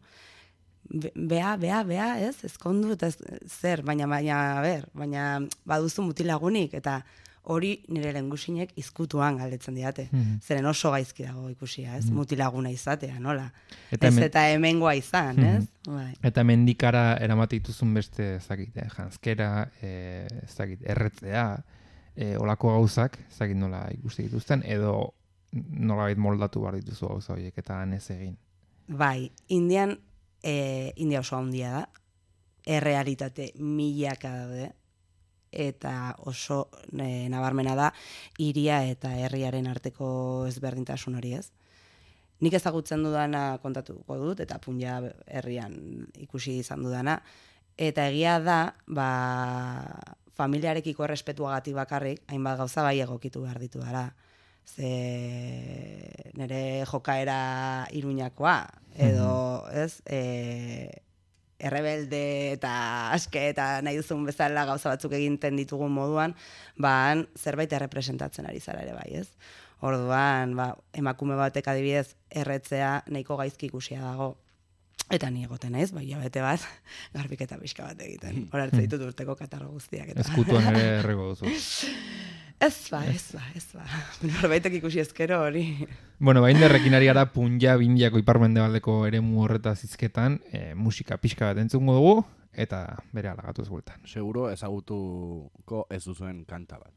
[SPEAKER 5] bea, bea, bea, ez, ezkondu, eta ez, zer, baina, baina, ber, baina baduzu mutilagunik, eta hori nire lehengusinek izkutuan galdetzen diate. Mm-hmm. Zeren oso gaizki dago ikusia, ez, mm-hmm. mutilaguna izatea, nola? Eta ez hemen... eta hemengoa izan, mm-hmm. ez? Bai.
[SPEAKER 2] Eta mendikara eramate dituzun beste, ezakit, eh, janzkera, eh, ezakit, erretzea, e, olako gauzak, ezagik nola ikusi dituzten, edo nolabait moldatu behar dituzu gauza horiek eta han ez egin.
[SPEAKER 5] Bai, Indian, e, India oso handia da, errealitate milaka daude, eta oso e, nabarmena da hiria eta herriaren arteko ezberdintasun hori ez. Nik ezagutzen dudana kontatuko dut, eta Punjab herrian ikusi izan dudana, eta egia da, ba, familiarekiko errespetuagatik bakarrik, hainbat gauza bai egokitu behar ditu dara. Ze nire jokaera iruñakoa, edo, ez, e, errebelde eta aske eta nahi duzun bezala gauza batzuk eginten ditugun moduan, ba, zerbait errepresentatzen ari zara ere bai, ez? Orduan, ba, emakume batek adibidez erretzea nahiko gaizki ikusia dago. Eta ni egoten naiz, bai, jabete bat, garbiketa pixka bat egiten. Horartza ditut urteko katarro guztiak. Eta.
[SPEAKER 2] Ezkutuan ere errego duzu.
[SPEAKER 5] Ez ba, ez ba, ez ba. Norbaitek ikusi ezkero hori.
[SPEAKER 2] Bueno, bain derrekin ari gara Punjab Indiako iparmendebaldeko eremu horretaz hizketan, e, musika pixka bat entzungo dugu, eta bere alagatuz bultan.
[SPEAKER 3] Seguro ezagutuko ez duzuen kanta bat.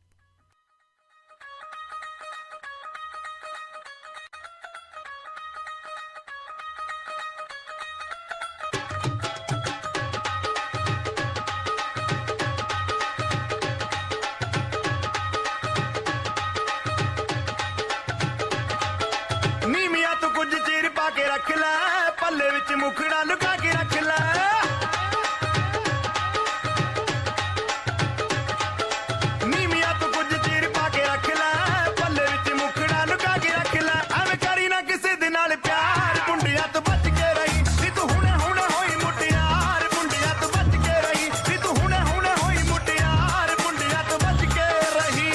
[SPEAKER 1] मुखड़ा लुका के रख ला नीमिया तो कुछ चीर पा के रख ला पल्ले विच मुखड़ा लुका के रख ला एवें करी ना किसी दे नाल प्यार मुंडिया तो बच के रही नी तू हुणे हुणे होई मुटियार मुंडिया तो बच के रही नी तू हुणे हुणे होई मुटियार मुंडिया तो बच के रही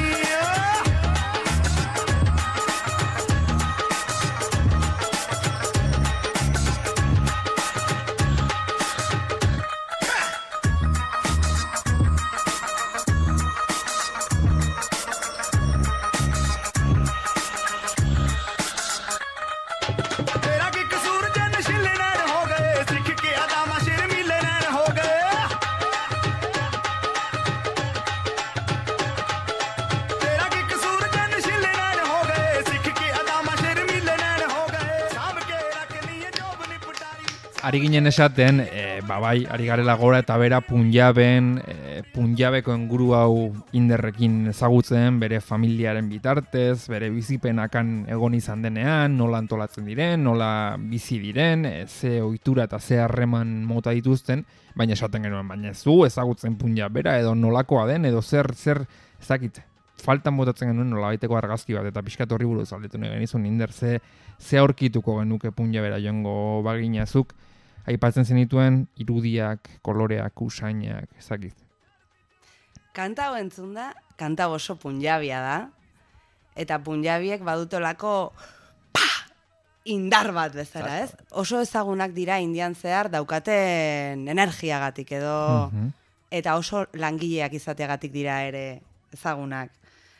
[SPEAKER 2] Ari ginen esaten, e, ba bai, ari garela gora eta bera Punjaben, e, Punjabeko inguru hau inderrekin ezagutzen, bere familiaren bitartez, bere bizipenakan egon izan denean, nola antolatzen diren, nola bizi diren, e, ze ohitura eta ze harreman mota dituzten, baina esaten genuen, baina ez du ezagutzen Punjab bera, edo nolakoa den, edo zer, zer, ezakit, faltan botatzen genuen nolabaiteko argazki bat, eta pixkat horri buruz aldetu nahi genizun, inder ze, ze aurkituko genuke Punjabera joango baginazuk, aipatzen zenituen irudiak, koloreak, usainak, ezakit.
[SPEAKER 5] Kanta hau entzun da, kanta oso punjabia da, eta punjabiek badutolako pa! Indar bat bezala, ez? Oso ezagunak dira Indian zehar daukaten energiagatik edo,
[SPEAKER 2] Mhm.
[SPEAKER 5] eta oso langileak izateagatik dira ere ezagunak.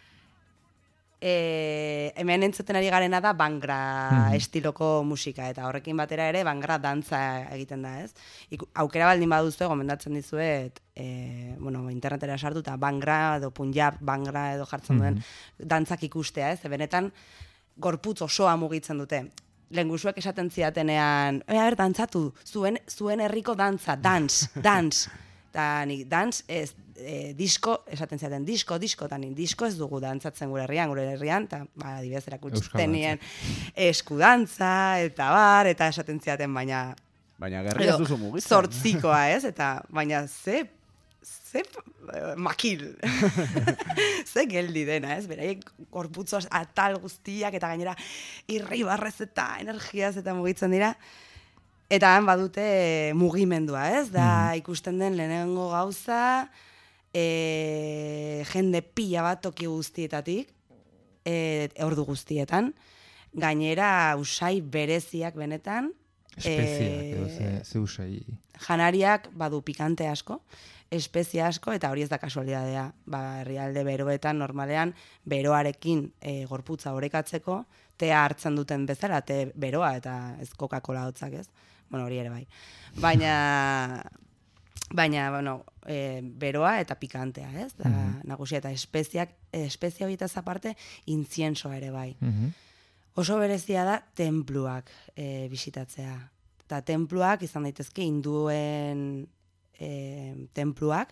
[SPEAKER 5] E, hemen entzuten ari garena da Bhangra
[SPEAKER 2] Mhm.
[SPEAKER 5] estiloko musika, eta horrekin batera ere Bhangra dantza egiten da, ez? Iku, aukera baldin baduzue, gomendatzen dizuet, e, bueno, internetera sartu, eta Bhangra edo Punjab Bhangra edo jartzen duen dantzak ikustea, ez? Benetan gorputz osoa mugitzen dute. Lehengusuek esaten zidatenean, ea ber, dantzatu, zuen, zuen herriko dantza, dance, dance. Eta nik, dance, ez, e, disko, esaten zidaten, disko, disko, eta nik, disko ez dugu dantzatzen gure herrian, gure herrian, eta, ba, adibidez erakutzen nien eskudantza, eta bar, eta esaten zidaten, baina...
[SPEAKER 3] Baina gerri ez duzu mugitzen.
[SPEAKER 5] Zortzikoa, ez? Eta, baina, ze, ze uh, makil, ze geldi dena, ez? Beraiek gorputzoz atal guztiak, eta gainera irribarrez eta energiaz eta mugitzen dira. Eta han badute mugimendua, ez? Da ikusten den lehenengo gauza, e, jende pila bat toki guztietatik, e, ordu guztietan, gainera usai bereziak benetan,
[SPEAKER 2] Espeziak, edo ze, ze usai.
[SPEAKER 5] janariak badu pikante asko, espezia asko, eta hori ez da kasualidadea. Ba, herrialde beroetan normalean beroarekin e, gorputza orekatzeko, tea hartzen duten bezala, te beroa eta ez Coca-Cola hotzak, ez? Bueno, hori ere bai. Baina, baina, bueno, e, beroa eta pikantea, ez? Da,
[SPEAKER 2] Mhm.
[SPEAKER 5] nagusia eta espeziak, espezia horietaz aparte, intziensoa ere bai.
[SPEAKER 2] Mhm.
[SPEAKER 5] Oso berezia da tenpluak e, bisitatzea. Eta tenpluak izan daitezke hinduen e, tenpluak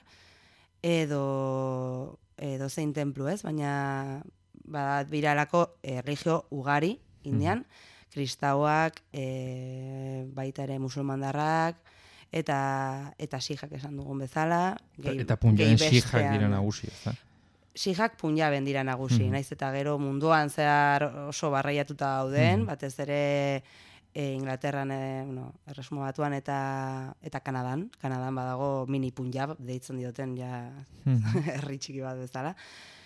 [SPEAKER 5] edo edo zein tenplu, ez? Baina badat biralako erlijio ugari indian, kristauak, e, baita ere musulmandarrak, eta eta sijak esan dugun bezala. Gehi,
[SPEAKER 2] Eta punjaben
[SPEAKER 5] gehi
[SPEAKER 2] sijak
[SPEAKER 5] bestean.
[SPEAKER 2] dira nagusi, ez da?
[SPEAKER 5] Sijak punjaben dira nagusi,
[SPEAKER 2] Mhm.
[SPEAKER 5] naiz eta gero munduan zehar oso barraiatuta dauden,
[SPEAKER 2] Mhm.
[SPEAKER 5] batez ere e, Inglaterran, e, bueno, Erresuma Batuan eta eta Kanadan. Kanadan badago mini punjab, deitzen dioten ja
[SPEAKER 2] Mhm.
[SPEAKER 5] herri txiki bat bezala.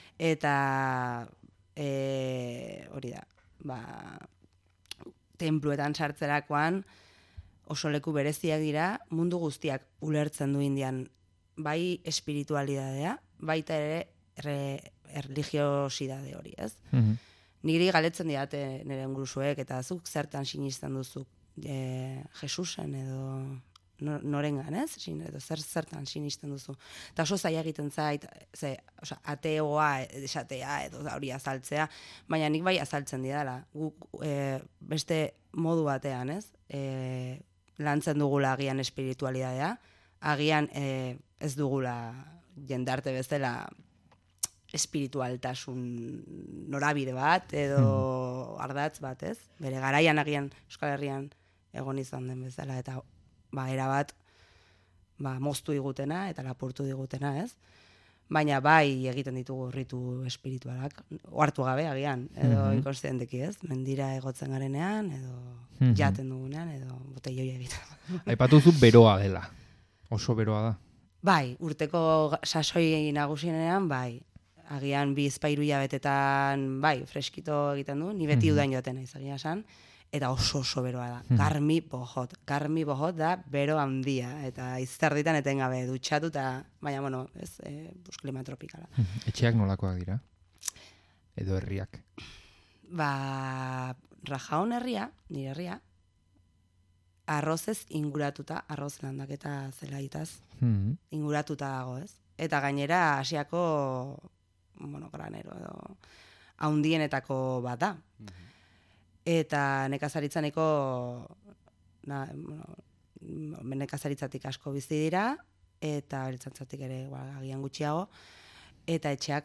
[SPEAKER 5] Eta e, hori da, ba, tenpluetan sartzerakoan oso leku bereziak dira, mundu guztiak ulertzen du indian, bai espiritualidadea, baita ere re, erligiosidade hori, ez?
[SPEAKER 2] Mhm.
[SPEAKER 5] Niri galetzen didate nire ingurusuek, eta zuk zertan sinisten duzu e, Jesusen edo no- norengan, ez? Sin, edo zer zertan sinisten duzu. Eta oso zaila egiten zait, ze, osea, ateoa esatea edo hori azaltzea, baina nik bai azaltzen didala. Guk e, beste modu batean, ez? E, lantzen dugula agian espiritualidadea, agian e, ez dugula jendarte bezala espiritualtasun norabide bat edo ardatz bat, ez? Bere garaian agian Euskal Herrian egon izan den bezala eta ba erabat ba moztu digutena eta lapurtu digutena, ez? Baina bai egiten ditugu ritu espiritualak, ohartu gabe agian edo
[SPEAKER 2] Mhm.
[SPEAKER 5] inkonstienteki, ez? Mendira egotzen garenean edo
[SPEAKER 2] Mhm.
[SPEAKER 5] jaten dugunean edo botelloia egiten.
[SPEAKER 2] Aipatu zu beroa dela. Oso beroa da.
[SPEAKER 5] Bai, urteko ga- sasoi nagusienean, bai. Agian bi bizpahiru hilabetetan, bai, freskito egiten du, ni beti
[SPEAKER 2] Mhm.
[SPEAKER 5] udan joaten naiz, egia esan, eta oso oso beroa da.
[SPEAKER 2] Mhm.
[SPEAKER 5] Garmi bojot. Garmi bojot da bero handia, eta izterditan etengabe dutxatu, eta, baina, bueno, ez, e, pues, klima tropikala.
[SPEAKER 2] Etxeak nolakoak dira? Edo herriak?
[SPEAKER 5] Ba, Rajaon herria, nire herria, arrozez inguratuta, arroz landaketa zelaitaz,
[SPEAKER 2] Mhm.
[SPEAKER 5] inguratuta dago, ez? Eta gainera Asiako, bueno, granero edo haundienetako bat da. Eta nekazaritzaneko na, bueno, nekazaritzatik asko bizi dira, eta abeltzantzatik ere ba, agian gutxiago, eta etxeak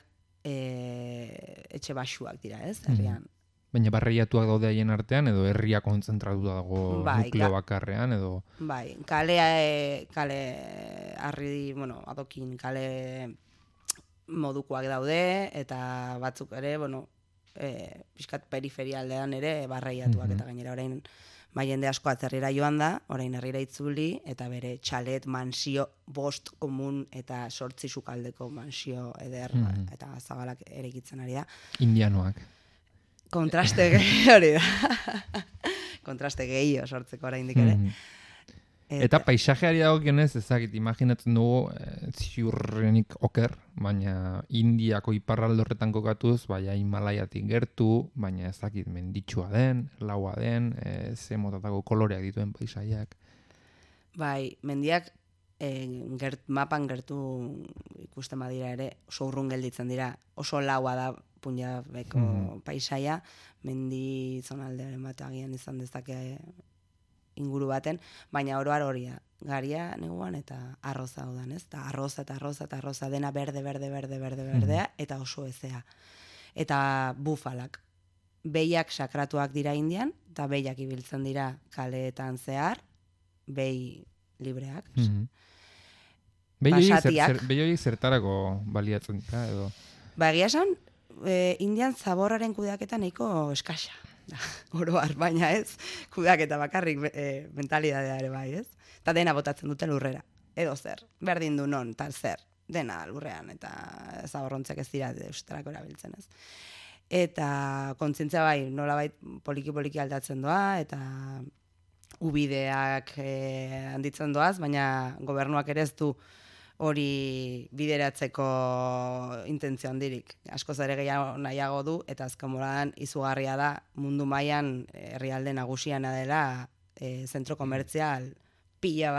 [SPEAKER 5] e, etxe basuak dira, ez, herrian.
[SPEAKER 2] Baina barreiatuak daude haien artean, edo herria konzentratuta dago
[SPEAKER 5] Bai,
[SPEAKER 2] nukleo
[SPEAKER 5] ga-
[SPEAKER 2] bakarrean, edo...
[SPEAKER 5] Bai, kalea, e, kale arri, bueno, adokin kale modukoak daude, eta batzuk ere, bueno, e, pixkat periferialdean ere barreiatuak,
[SPEAKER 2] Mhm.
[SPEAKER 5] eta gainera orain bai jende asko atzerrira joan da, orain herrira itzuli, eta bere txalet, mansio, bost komun, eta sortzi sukaldeko mansio eder,
[SPEAKER 2] Mhm.
[SPEAKER 5] eta zabalak erekitzen ari da.
[SPEAKER 2] Indianoak.
[SPEAKER 5] Kontraste gehi hori da. Kontraste gehiago sortzeko oraindik ere.
[SPEAKER 2] Mhm. Eta paisajeari dagokionez, ezagit, imaginatzen dugu e, ziurrenik oker, baina Indiako iparralde horretan kokatuz, baina Himalaiatik gertu, baina ezakit menditsua den, laua den, e, ze motatako koloreak dituen paisaiak.
[SPEAKER 5] Bai, mendiak e, gert, mapan gertu ikusten badira ere, oso urrun gelditzen dira, oso laua da Punjabeko
[SPEAKER 2] Mhm.
[SPEAKER 5] paisaia, mendi zonaldearen bat agian izan dezake inguru baten, baina oro har hori da. Garia neguan eta arroza udan, ez? Eta arroza eta arroza eta arroza dena berde, berde, berde, berde, berdea, eta oso ezea. Eta bufalak. Behiak sakratuak dira Indian, eta behiak ibiltzen dira kaleetan zehar, behi libreak.
[SPEAKER 2] Mhm. Behi horiek zer-
[SPEAKER 5] Basatiak.
[SPEAKER 2] zer- behi horiek zertarako baliatzen dira, edo...
[SPEAKER 5] Ba, egia esan, e, Indian zaborraren kudeaketa nahiko eskasa. Oro har, baina ez, kudeaketa bakarrik e, mentalidadea ere bai, ez? Eta dena botatzen dute lurrera. Edo zer, berdin du non, tal zer, dena lurrean, eta zaborrontzek ez dira eustrako erabiltzen, ez? Eta kontzientzia bai, nolabait poliki-poliki aldatzen doa, eta ubideak e, handitzen doaz, baina gobernuak ere ez du hori bideratzeko intentzio handirik. Askoz ere gehiago nahiago du, eta azken boladan izugarria da mundu mailan herrialde nagusiana dela e, zentro komertzial pila bat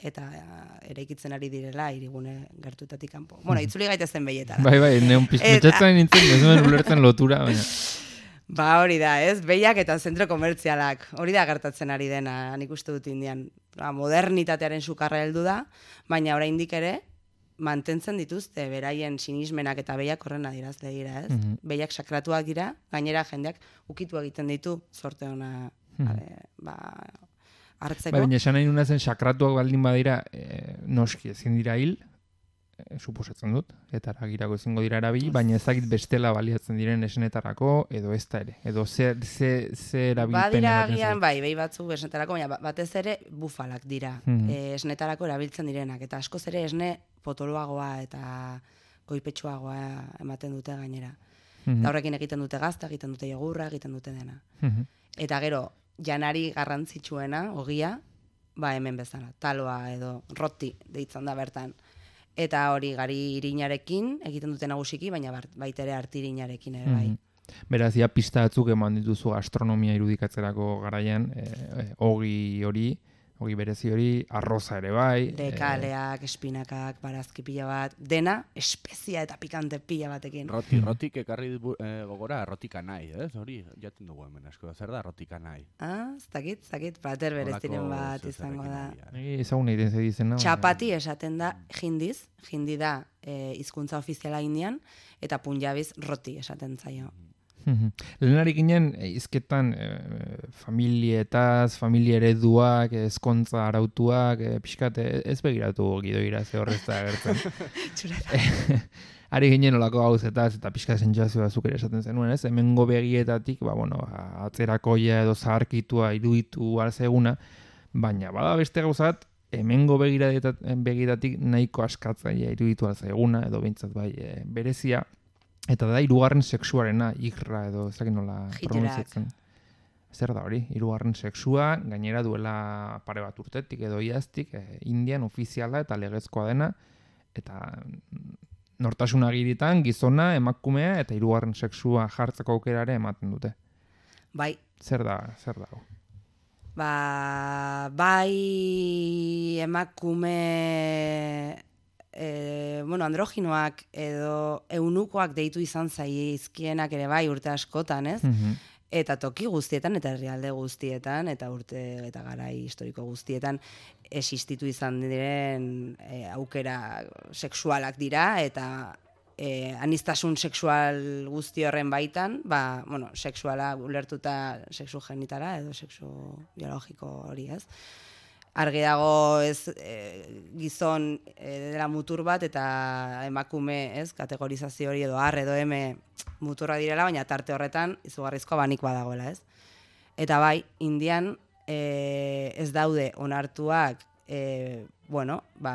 [SPEAKER 5] eta eraikitzen ari direla hirigune gertutatik kanpo. Bueno, itzuli gaitezen behietara.
[SPEAKER 2] Bai, bai, neon pizketxatzen nintzen, ez nuen ulertzen lotura, baina...
[SPEAKER 5] Ba hori da, ez? Behiak eta zentro komertzialak. Hori da gertatzen ari dena, nik uste dut indian. Ba, modernitatearen sukarra heldu da, baina oraindik ere mantentzen dituzte beraien sinismenak eta behiak horren adirazle dira, ez? Mm-hmm. Behiak sakratuak dira, gainera jendeak ukitu egiten ditu, sorte ona mm-hmm. ba, hartzeko.
[SPEAKER 2] Ba, baina esan nahi nuna zen sakratuak baldin badira, e, noski ezin dira hil, e, suposatzen dut, eta aragirako ezingo dira erabili, baina ezagit bestela baliatzen diren esenetarako, edo ez da ere, edo ze, ze, ze erabilpen
[SPEAKER 5] badira agian, bai, behi batzuk esenetarako, baina batez ere bufalak dira, mm-hmm. e, esenetarako erabiltzen direnak, eta askoz ere esne potoloagoa eta goipetsuagoa ematen dute gainera. Mm-hmm. Eta horrekin egiten dute gazta, egiten dute jogurra, egiten dute dena. Mm-hmm. Eta gero, janari garrantzitsuena, ogia, ba hemen bezala, taloa edo roti deitzen da bertan. Eta hori gari irinarekin egiten dute nagusiki, baina baitere artirinarekin ere bai.
[SPEAKER 2] Mm-hmm. Beraz, ja pista batzuk eman dituzu gastronomia irudikatzerako garaian, e, e, ogi hori, ogi berezi hori, arroza ere bai.
[SPEAKER 5] Lekaleak, espinakak, barazki pila bat, dena espezia eta pikante pila batekin.
[SPEAKER 3] Roti, rotik ekarri eh, gogora rotika nahi, ez? Hori, jaten dugu hemen asko, zer da rotika nahi?
[SPEAKER 5] Ah, zakit, zakit, plater bereziren bat izango da.
[SPEAKER 2] Ezagun egiten ze dizen, no?
[SPEAKER 5] Txapati esaten da jindiz, jindi da eh, hizkuntza ofiziala indian, eta punjabiz roti esaten zaio.
[SPEAKER 2] Lehenarik ginen, izketan e, familietaz, familia ereduak, ezkontza arautuak, e, pixkat ez begiratu gidoira ze horrez da gertzen. Ari ginen olako gauzetaz eta pixkat sentsazioa zuk ere esaten zenuen, ez? Hemengo begietatik, ba, bueno, atzerakoia edo zaharkitua iruditu alzeguna, baina bada beste gauzat, hemengo begiratik nahiko askatzaia iruditu alzeguna, edo behintzat bai e, berezia, eta da hirugarren sexuarena, igra edo ezagik nola pronunziatzen. Zer da hori, hirugarren sexua, gainera duela pare bat urtetik edo iaztik, eh, indian ofiziala eta legezkoa dena, eta nortasun agiritan gizona, emakumea eta hirugarren sexua jartzeko aukerare ematen dute.
[SPEAKER 5] Bai.
[SPEAKER 2] Zer da, zer da?
[SPEAKER 5] Ba, bai emakume... E, bueno, androginoak edo eunukoak deitu izan zaizkienak ere bai urte askotan, ez? Mm-hmm. Eta toki guztietan, eta herrialde guztietan, eta urte eta garai historiko guztietan existitu izan diren e, aukera sexualak dira, eta e, aniztasun sexual guzti horren baitan, ba, bueno, sexuala ulertuta sexu genitala edo sexu biologiko hori, ez? Argi dago ez e, gizon e, dela mutur bat eta emakume, ez, kategorizazio hori edo ar edo eme muturra direla, baina tarte horretan izugarrizko abanik badagoela, ez. Eta bai, indian e, ez daude onartuak, e, bueno, ba,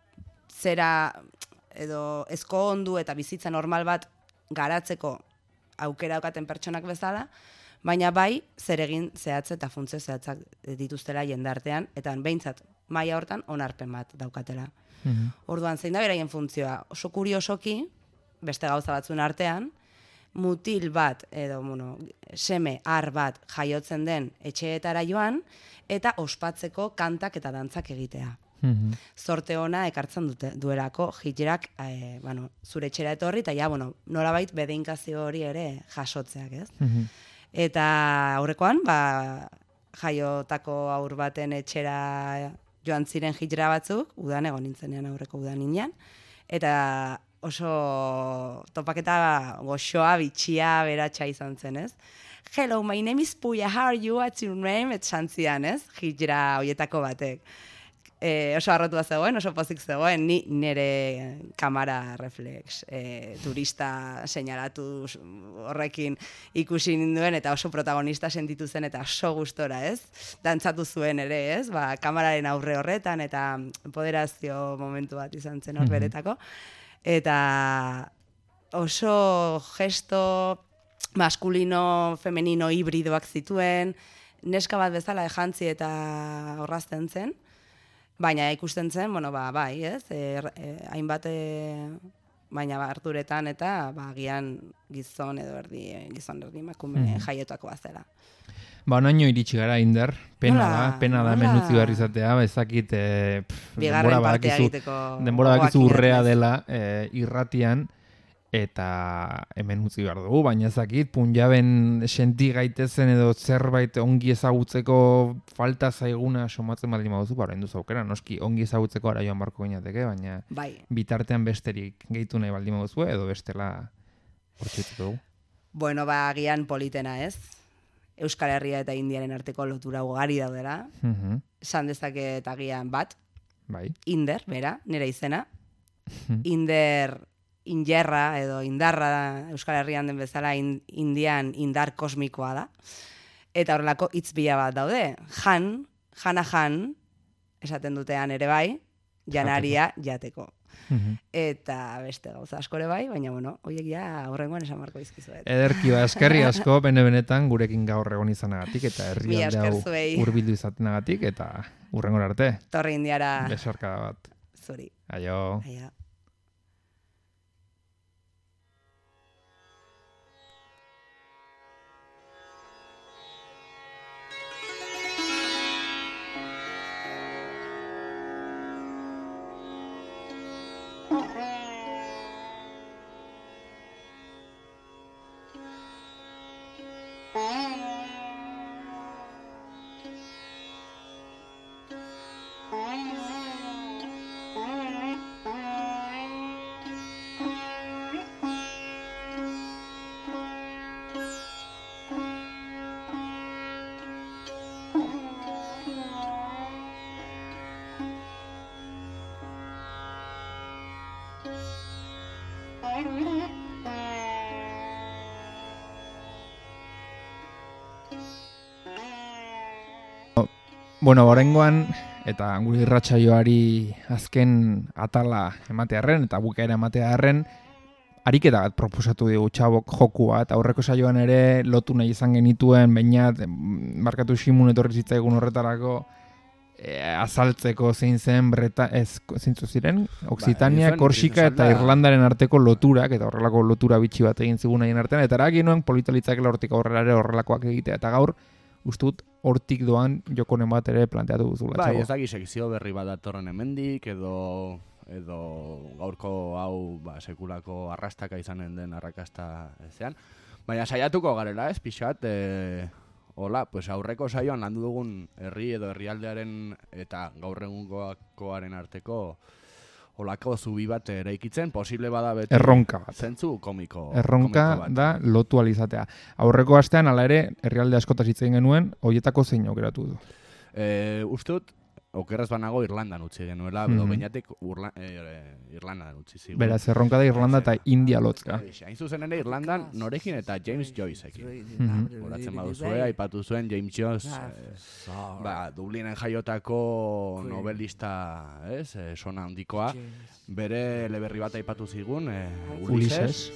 [SPEAKER 5] zera edo ezko ondu eta bizitza normal bat garatzeko aukera daukaten pertsonak bezala, baina bai, zer egin zehatz eta funtze zehatzak dituztela jendartean, eta behintzat maila hortan onarpen bat daukatela. Mm-hmm. Orduan, zein da beraien funtzioa? Oso kuriosoki, beste gauza batzuen artean, mutil bat, edo, bueno, seme, ar bat jaiotzen den etxeetara joan, eta ospatzeko kantak eta dantzak egitea. Mm-hmm. Zorte ona ekartzen dute, duelako hijrak e, bueno, zure etxera etorri, eta ja, bueno, nolabait bedeinkazio hori ere jasotzeak, ez? Mm-hmm. Eta aurrekoan, ba, jaiotako aur baten etxera joan ziren hijra batzuk, udan egon nintzenean aurreko udan inean, eta oso topaketa goxoa, bitxia, beratxa izan zen, ez? Hello, my name is Puya, how are you, what's your name? Et xantzian, ez? Hijra hoietako batek. E, oso arrotua zegoen, oso pozik zegoen, ni nire kamera reflex e, turista seinalatu horrekin ikusi ninduen, eta oso protagonista sentitu zen, eta oso gustora, ez? Dantzatu zuen ere, ez? Ba, kameraren aurre horretan, eta empoderazio momentu bat izan zen horberetako. Eta oso gesto maskulino, femenino, hibridoak zituen, neska bat bezala ejantzi eta horrazten zen, baina ikusten zen, bueno, ba, bai, ez, e, e, hainbat, e, baina harturetan eta ba, gian gizon edo erdi, gizon erdi emakume mm. jaiotako bazela.
[SPEAKER 2] Ba, naino iritsi gara, Inder. Pena
[SPEAKER 5] Nola?
[SPEAKER 2] da, pena da hemen
[SPEAKER 5] Nola?
[SPEAKER 2] utzi behar izatea, ezakit, eh, pff,
[SPEAKER 5] Bigarren
[SPEAKER 2] denbora
[SPEAKER 5] partea
[SPEAKER 2] badakizu,
[SPEAKER 5] egiteko
[SPEAKER 2] denbora
[SPEAKER 5] gogoak
[SPEAKER 2] badakizu urrea
[SPEAKER 5] idatziz.
[SPEAKER 2] dela eh, irratian, eta hemen utzi behar dugu, baina ezakit, punjaben senti gaitezen edo zerbait ongi ezagutzeko falta zaiguna somatzen baldin baduzu, ba, orain duzu aukera, noski ongi ezagutzeko ara joan barko ginateke, baina
[SPEAKER 5] Bai.
[SPEAKER 2] bitartean besterik gehitu nahi baldin baduzu, edo bestela hortxetuko dugu.
[SPEAKER 5] Bueno, ba, agian politena ez. Euskal Herria eta Indiaren arteko lotura ugari daudela.
[SPEAKER 2] Mhm,
[SPEAKER 5] Esan dezaket agian bat,
[SPEAKER 2] bai.
[SPEAKER 5] Inder, bera, nire izena. Inder, injerra edo indarra da, Euskal Herrian den bezala in, Indian indar kosmikoa da. Eta horrelako hitz bila bat daude. Jan, jana jan, esaten dutean ere bai, janaria jateko.
[SPEAKER 2] Mhm.
[SPEAKER 5] Eta beste gauza askore bai, baina bueno, horiek ja horrengoan esan marko izkizuet.
[SPEAKER 2] Ederki ba, eskerri asko, bene benetan gurekin gaur egon izanagatik, eta
[SPEAKER 5] Mila
[SPEAKER 2] herrialde
[SPEAKER 5] esker
[SPEAKER 2] hau
[SPEAKER 5] zuei.
[SPEAKER 2] hurbildu izatenagatik, eta hurrengora arte,
[SPEAKER 5] Torre Indiara
[SPEAKER 2] besorkada bat.
[SPEAKER 5] zuri.
[SPEAKER 2] Aio.
[SPEAKER 5] Aia.
[SPEAKER 2] Bueno, oraingoan eta gure irratsaioari azken atala ematearren eta bukaera ematearren ariketa bat proposatu digu Txabok joku bat. Aurreko saioan ere lotu nahi izan genituen, bainat markatu Simun etorri zitzaigun horretarako e, azaltzeko zein zen breta ez zeintzu ziren Occitania,
[SPEAKER 3] Ba,
[SPEAKER 2] Korsika
[SPEAKER 3] izan
[SPEAKER 2] eta
[SPEAKER 3] da-
[SPEAKER 2] Irlandaren arteko loturak eta horrelako lotura bitxi bat egin zigun haien artean eta eragin nuen politalitzakela hortik aurrera ere horrelakoak egitea eta gaur ustut hortik doan jokonen bat ere planteatu duzula.
[SPEAKER 3] Bai,
[SPEAKER 2] Txabo.
[SPEAKER 3] ez daki sekzio berri bat datorren hemendik edo edo gaurko hau ba, sekulako arrastaka izanen den arrakasta ezean. Baina saiatuko garela, ez, pixat, e, hola, pues aurreko saioan landu dugun herri edo herrialdearen eta gaur egungoakoaren arteko olako zubi bat eraikitzen, posible bada beti
[SPEAKER 2] Erronka bat.
[SPEAKER 3] zentzu komiko,
[SPEAKER 2] Erronka
[SPEAKER 3] komiko bat.
[SPEAKER 2] da lotu alizatea. Aurreko astean hala ere herrialde askotaz hitz egin genuen, hoietako zein aukeratu du.
[SPEAKER 3] E, uste dut, okerraz banago Irlandan utzi genuela,
[SPEAKER 2] Mhm.
[SPEAKER 3] edo bainatik Urla, e, e, Irlandan utzi zigun.
[SPEAKER 2] Beraz, erronka da Irlanda eta India lotzka.
[SPEAKER 3] Eixe, hain zuzen ere Irlandan norekin eta James Joyceekin.
[SPEAKER 2] Mhm.
[SPEAKER 3] Horatzen baduzue, aipatu zuen James Joyce, eh, ba, Dublinen jaiotako novelista, ez, eh, sona handikoa, bere eleberri bat aipatu zigun, eh, Ulises.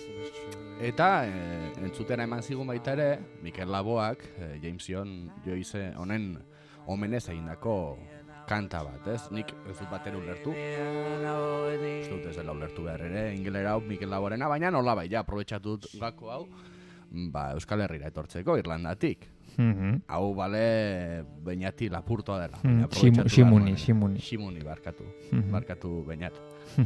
[SPEAKER 3] Eta eh, entzutera eman zigun baita ere, Mikel Laboak, eh, James John Joyce honen omenez egindako kanta bat, ez? Nik ez dut batera ulertu. Ez dut ez dela ulertu behar ere, ingelera hau Mikel Laborena, baina nola bai, ja, aprobetxatu dut gako hau, ba, Euskal Herrira etortzeko, Irlandatik.
[SPEAKER 2] Mhm.
[SPEAKER 3] Hau, bale, Beñati lapurtoa dela.
[SPEAKER 2] Mm,
[SPEAKER 3] baina
[SPEAKER 2] Ximu-
[SPEAKER 3] aprobetxatu
[SPEAKER 2] Ximuni,
[SPEAKER 3] behar
[SPEAKER 2] Ximuni.
[SPEAKER 3] Ximuni, barkatu.
[SPEAKER 2] Mhm.
[SPEAKER 3] Barkatu Beñat.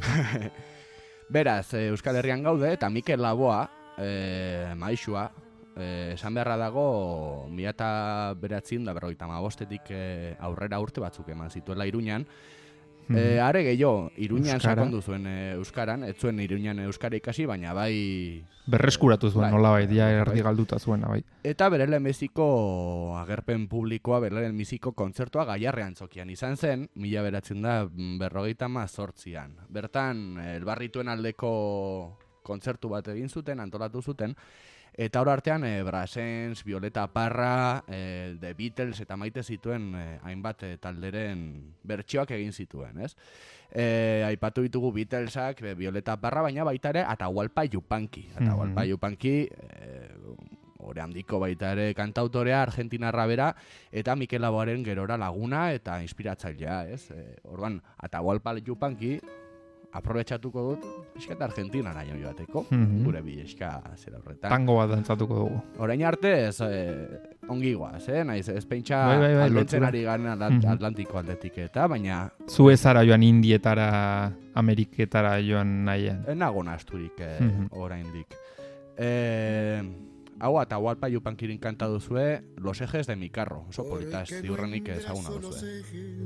[SPEAKER 3] Beraz, eh, Euskal Herrian gaude, eta Mikel Laboa, eh, maixua, eh, esan beharra dago, mila eta beratzen da berrogeita hamabostetik eh, aurrera urte batzuk eman zituela Iruñan. Eh, are gehiago, Iruñan
[SPEAKER 2] Euskara.
[SPEAKER 3] sakondu zuen eh, Euskaran, ez zuen Iruñan Euskara ikasi, baina bai...
[SPEAKER 2] Berreskuratu zuen
[SPEAKER 3] Bai,
[SPEAKER 2] nolabait, ja
[SPEAKER 3] bai.
[SPEAKER 2] erdi galduta zuen, bai.
[SPEAKER 3] Eta bere lehenbiziko agerpen publikoa, bere lehenbiziko kontzertua Gaiarrean zokian izan zen, mila beratzen da berrogeita mazortzian. Bertan, elbarrituen aldeko kontzertu bat egin zuten, antolatu zuten, eta hor artean e, Brassens, Violeta Parra, e, The Beatles eta maite zituen e, hainbat e, talderen bertsioak egin zituen, ez? E, aipatu ditugu Beatlesak, e, Violeta Parra, baina baita ere Atahualpa Yupanqui. Atahualpa
[SPEAKER 2] Mhm.
[SPEAKER 3] Yupanqui, e, ore handiko baita ere kantautorea, argentinarra bera, eta Mikel Laboaren gerora laguna eta inspiratzailea, ez? E, orduan, Atahualpa Yupanqui, aprobetxatuko dut, pixkat Argentinara joateko,
[SPEAKER 2] Mhm.
[SPEAKER 3] gure bileska zera horretan.
[SPEAKER 2] Tango bat dantzatuko dugu.
[SPEAKER 3] Orain arte ez eh, ongi guaz, eh? Naiz, ez pentsa
[SPEAKER 2] Bai, bai, bai,
[SPEAKER 3] aldentzen
[SPEAKER 2] lotura.
[SPEAKER 3] ari garen Atlant-
[SPEAKER 2] Mhm.
[SPEAKER 3] Atlantiko aldetik eta, baina
[SPEAKER 2] Zu ez zara joan Indietara, Ameriketara joan nahian.
[SPEAKER 3] ez nago nahasturik eh,
[SPEAKER 2] Mhm.
[SPEAKER 3] oraindik. Eh, hau eta Atahualpa Yupanquiren kanta duzue, Los ejes de mi carro, oso politaz, ziurrenik ezaguna duzue.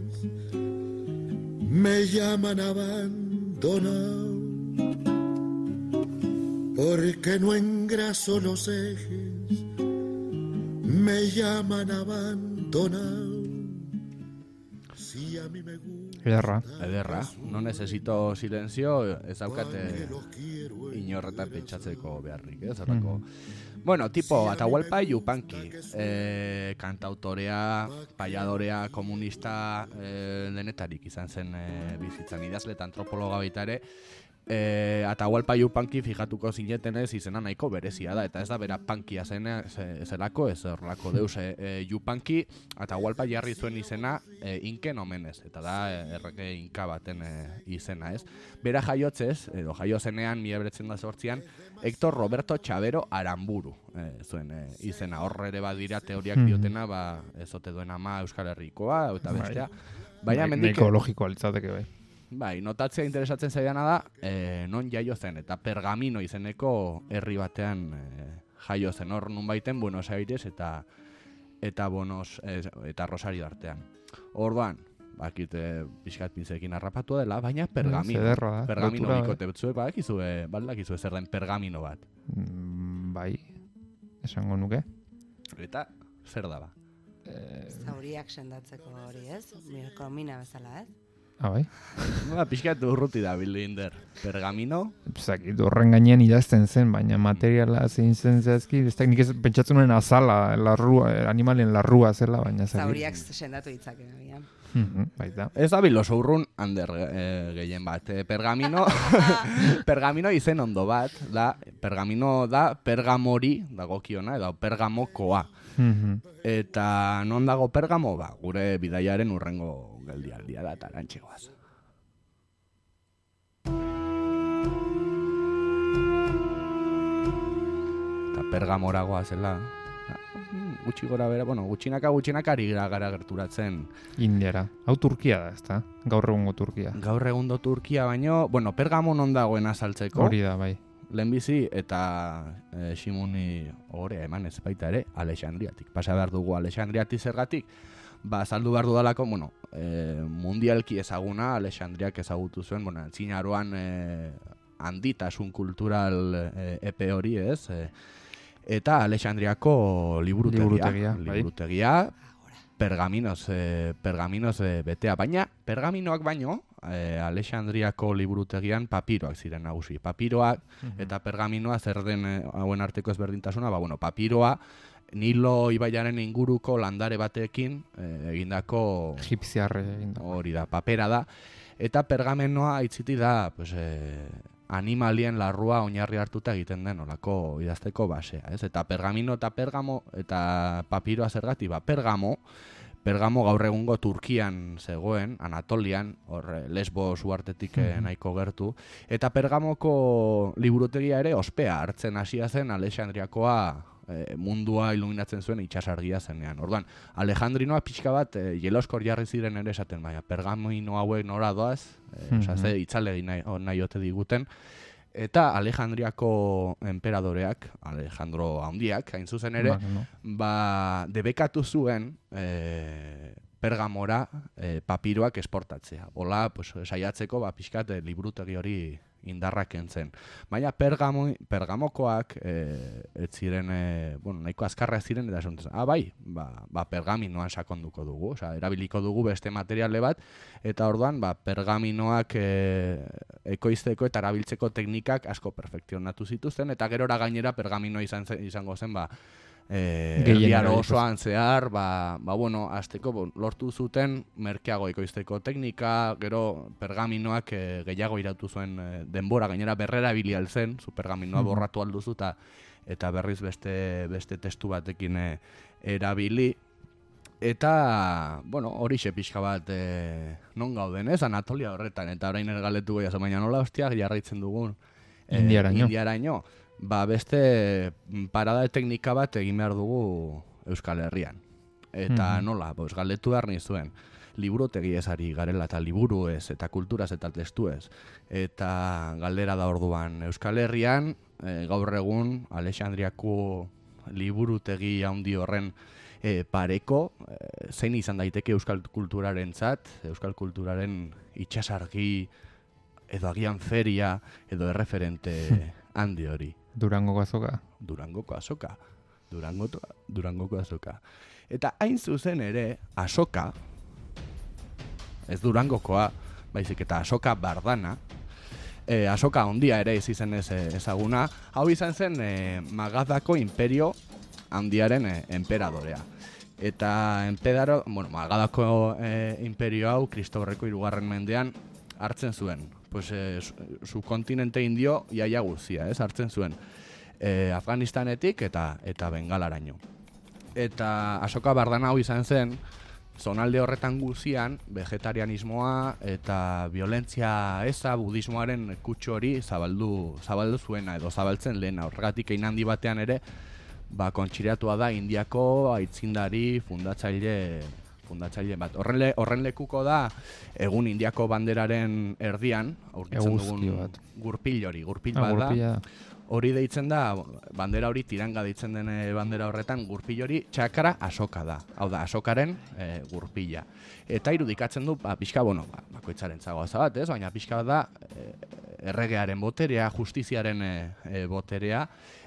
[SPEAKER 6] Me llaman abandonado porque no engraso los ejes, me llaman abandonado. Si a mí me gusta
[SPEAKER 2] Ederra.
[SPEAKER 3] Ederra, no necesito silencio, ez daukate inorretan pentsatzeko beharrik, ez? Horrako. Bueno, tipo Atahualpa Yupanqui, eh, kantautorea, paiadorea, komunista, eh, denetarik izan zen eh, bizitzan idazle eta antropologa baita ere. Eh, Atahualpa Yupanqui fijatuko zinetenez izena nahiko berezia da, eta ez da bera pankia zena ze- zelako, ez horrelako deus. Eh, eh, Yupanqui Atahualpa jarri zuen izena eh, inken omenez, eta da eh, errege inka baten eh, izena, ez? Bera jaiotzez, edo jaio zenean, mila bederatziehun eta zortzian, Hector Roberto Chavero Aramburu eh, zuen eh, izena. Hor ere badira teoriak
[SPEAKER 2] Mhm.
[SPEAKER 3] diotena, ba, ez ote duen ama Euskal Herrikoa, eta
[SPEAKER 2] Bai.
[SPEAKER 3] bestea. Baina
[SPEAKER 2] Bai,
[SPEAKER 3] mendik,
[SPEAKER 2] nahiko logikoa litzateke bai.
[SPEAKER 3] bai, notatzea interesatzen zaidana da, eh, non jaio zen, eta Pergamino izeneko herri batean eh, jaio zen. Hor nun baiten Buenos Aires eta eta Bonos, eh, eta Rosario artean. Orduan, bakit eh, pixkat pintzekin harrapatu dela, baina Pergamino.
[SPEAKER 2] Ederra da,
[SPEAKER 3] Pergamino
[SPEAKER 2] lotura,
[SPEAKER 3] bikote betzue, badakizue, badakizue zer den Pergamino bat.
[SPEAKER 2] Mm, bai, esango nuke.
[SPEAKER 3] Eta zer da ba?
[SPEAKER 5] Zauriak sendatzeko hori, ez? Mirko mina bezala, ez?
[SPEAKER 2] Ah, bai.
[SPEAKER 3] Ba, pixkat urruti da Bilinder. Pergamino,
[SPEAKER 2] Zakit, horren gainean idazten zen, baina materiala zein zen zehazki, ez da, nik ez pentsatzen nuen azala, larrua, animalien larrua zela, baina zakit.
[SPEAKER 5] Zauriak sendatu ditzake, agian.
[SPEAKER 2] Mhm, baita.
[SPEAKER 3] ez da biloso urrun hander eh, gehien bat. Eh, pergamino, pergamino izen ondo bat, da, pergamino da pergamori dagokiona, edo pergamokoa.
[SPEAKER 2] Mhm.
[SPEAKER 3] Eta non dago Pergamo, ba, gure bidaiaren urrengo geldialdia da, eta arantxegoaz. Eta Pergamoragoa zela, mm, gutxi gora bera, bueno, gutxinaka gutxinaka ari gara gara gerturatzen.
[SPEAKER 2] Indiara. Hau Turkia da, ezta? Gaur egungo Turkia.
[SPEAKER 3] Gaur egundo Turkia baino, bueno, Pergamo non dagoen azaltzeko.
[SPEAKER 2] Hori da, bai.
[SPEAKER 3] Lehenbizi eta e, Simoni orea eman ez baita ere Alexandriatik. Pasa behar dugu Alexandriatik zergatik, ba, saldu behar dudalako, bueno, e, mundialki ezaguna Alexandriak ezagutu zuen, bueno, antzinaroan e, handitasun kultural e, epe hori, ez? E, eta Alexandriako liburutegia.
[SPEAKER 2] Liburutegia, bai.
[SPEAKER 3] Liburutegia, pergaminoz, e, pergaminoz e, betea, baina pergaminoak baino, e, Alexandriako liburutegian papiroak ziren nagusi. Papiroak eta pergaminoa zer den e, hauen arteko ezberdintasuna, ba, bueno, papiroa Nilo ibaiaren inguruko landare batekin e, egindako
[SPEAKER 2] Egipziarre egin da.
[SPEAKER 3] hori da, papera da, eta pergamenoa aitziti da, pues, e, animalien larrua oinarri hartuta egiten den olako idazteko basea, ez? Eta pergamino eta pergamo eta papiroa zergatik, ba, pergamo, Pergamo gaur egungo Turkian zegoen, Anatolian, hor Lesbos uhartetik eh, nahiko gertu, eta Pergamoko liburutegia ere ospea hartzen hasia zen Alexandriakoa e, mundua iluminatzen zuen itsasargia zenean. Orduan, Alejandrinoa pixka bat e, jeloskor jarri ziren ere esaten, baina Pergamino hauek nora doaz, e, osea, ze itzalegi nahi, nahi ote diguten, eta Alejandriako enperadoreak, Alejandro Handiak, hain zuzen ere,
[SPEAKER 2] Magno.
[SPEAKER 3] ba, debekatu zuen e, Pergamora e, papiroak esportatzea. Hola, pues, saiatzeko, ba, pixkat, e, liburutegi hori indarrak kentzen. Baina Pergamo, Pergamokoak e, ez ziren, e, bueno, nahiko azkarra ziren, eta esan, ah, bai, ba, ba pergaminoan sakonduko dugu, osea, erabiliko dugu beste materiale bat, eta orduan, ba, pergaminoak e, ekoizteko eta erabiltzeko teknikak asko perfekzionatu zituzten, eta gerora gainera pergaminoa izan zen, izango zen, ba, Eh, erdiaro osoan zehar, ba, ba bueno, azteko bon, lortu zuten merkeago ekoizteko teknika, gero pergaminoak e, gehiago irautu zuen e, denbora, gainera berrera bilial zen, zu pergaminoa mm-hmm. borratu alduzu eta eta berriz beste beste testu batekin e, erabili, Eta, bueno, horixe pixka bat e, non gauden, ez? Anatolia horretan, eta orain ergaletu goia, baina nola hostiak jarraitzen dugun e,
[SPEAKER 2] Indiaraino.
[SPEAKER 3] Indiaraino. Ba, beste parada teknika bat egin behar dugu Euskal Herrian. Eta
[SPEAKER 2] Mhm.
[SPEAKER 3] nola, pues, galdetu behar nizuen, liburutegi ez ari garela, eta liburu ez, eta kulturaz eta testu ez. Eta galdera da orduan, Euskal Herrian, e, gaur egun, Alexandriako liburutegi handi horren E, pareko, e, zein izan daiteke euskal kulturarentzat, euskal kulturaren itxasargi edo agian feria edo erreferente handi hori.
[SPEAKER 2] Durangoko azoka.
[SPEAKER 3] Durangoko azoka. Durango, Durangoko azoka. Eta hain zuzen ere, azoka, ez Durangokoa, baizik eta azoka bardana, e, azoka ondia ere ez izen ez ezaguna, hau izan zen e, Magadako imperio handiaren e, enperadorea. Eta enpedaro, bueno, Magadako e, imperio hau Kristoborreko hirugarren mendean hartzen zuen. Pues e, su, su kontinente indio iaia guzia, ez, hartzen zuen. E, Afganistanetik eta eta Bengalaraino. Eta azoka bardana hau izan zen, zonalde horretan guzian, vegetarianismoa eta violentzia eza, budismoaren kutsu hori zabaldu, zabaldu zuena edo zabaltzen lehena. Horregatik egin handi batean ere, ba, kontxiriatua da Indiako aitzindari fundatzaile fundatzaile bat. Horren, le, horren lekuko da egun Indiako banderaren erdian aurkitzen
[SPEAKER 2] Eguzki
[SPEAKER 3] dugun
[SPEAKER 2] bat.
[SPEAKER 3] gurpil hori, gurpil
[SPEAKER 2] Ah,
[SPEAKER 3] bat da.
[SPEAKER 2] gurpila.
[SPEAKER 3] Hori deitzen da, bandera hori tiranga deitzen den eh, bandera horretan, gurpil hori txakara asoka da. Hau da, asokaren e, gurpila. Eta irudikatzen du, ba, pixka, bueno, ba, bakoitzaren zagoaza bat, ez? Baina pixka bat da, e, erregearen boterea, justiziaren e, e, boterea,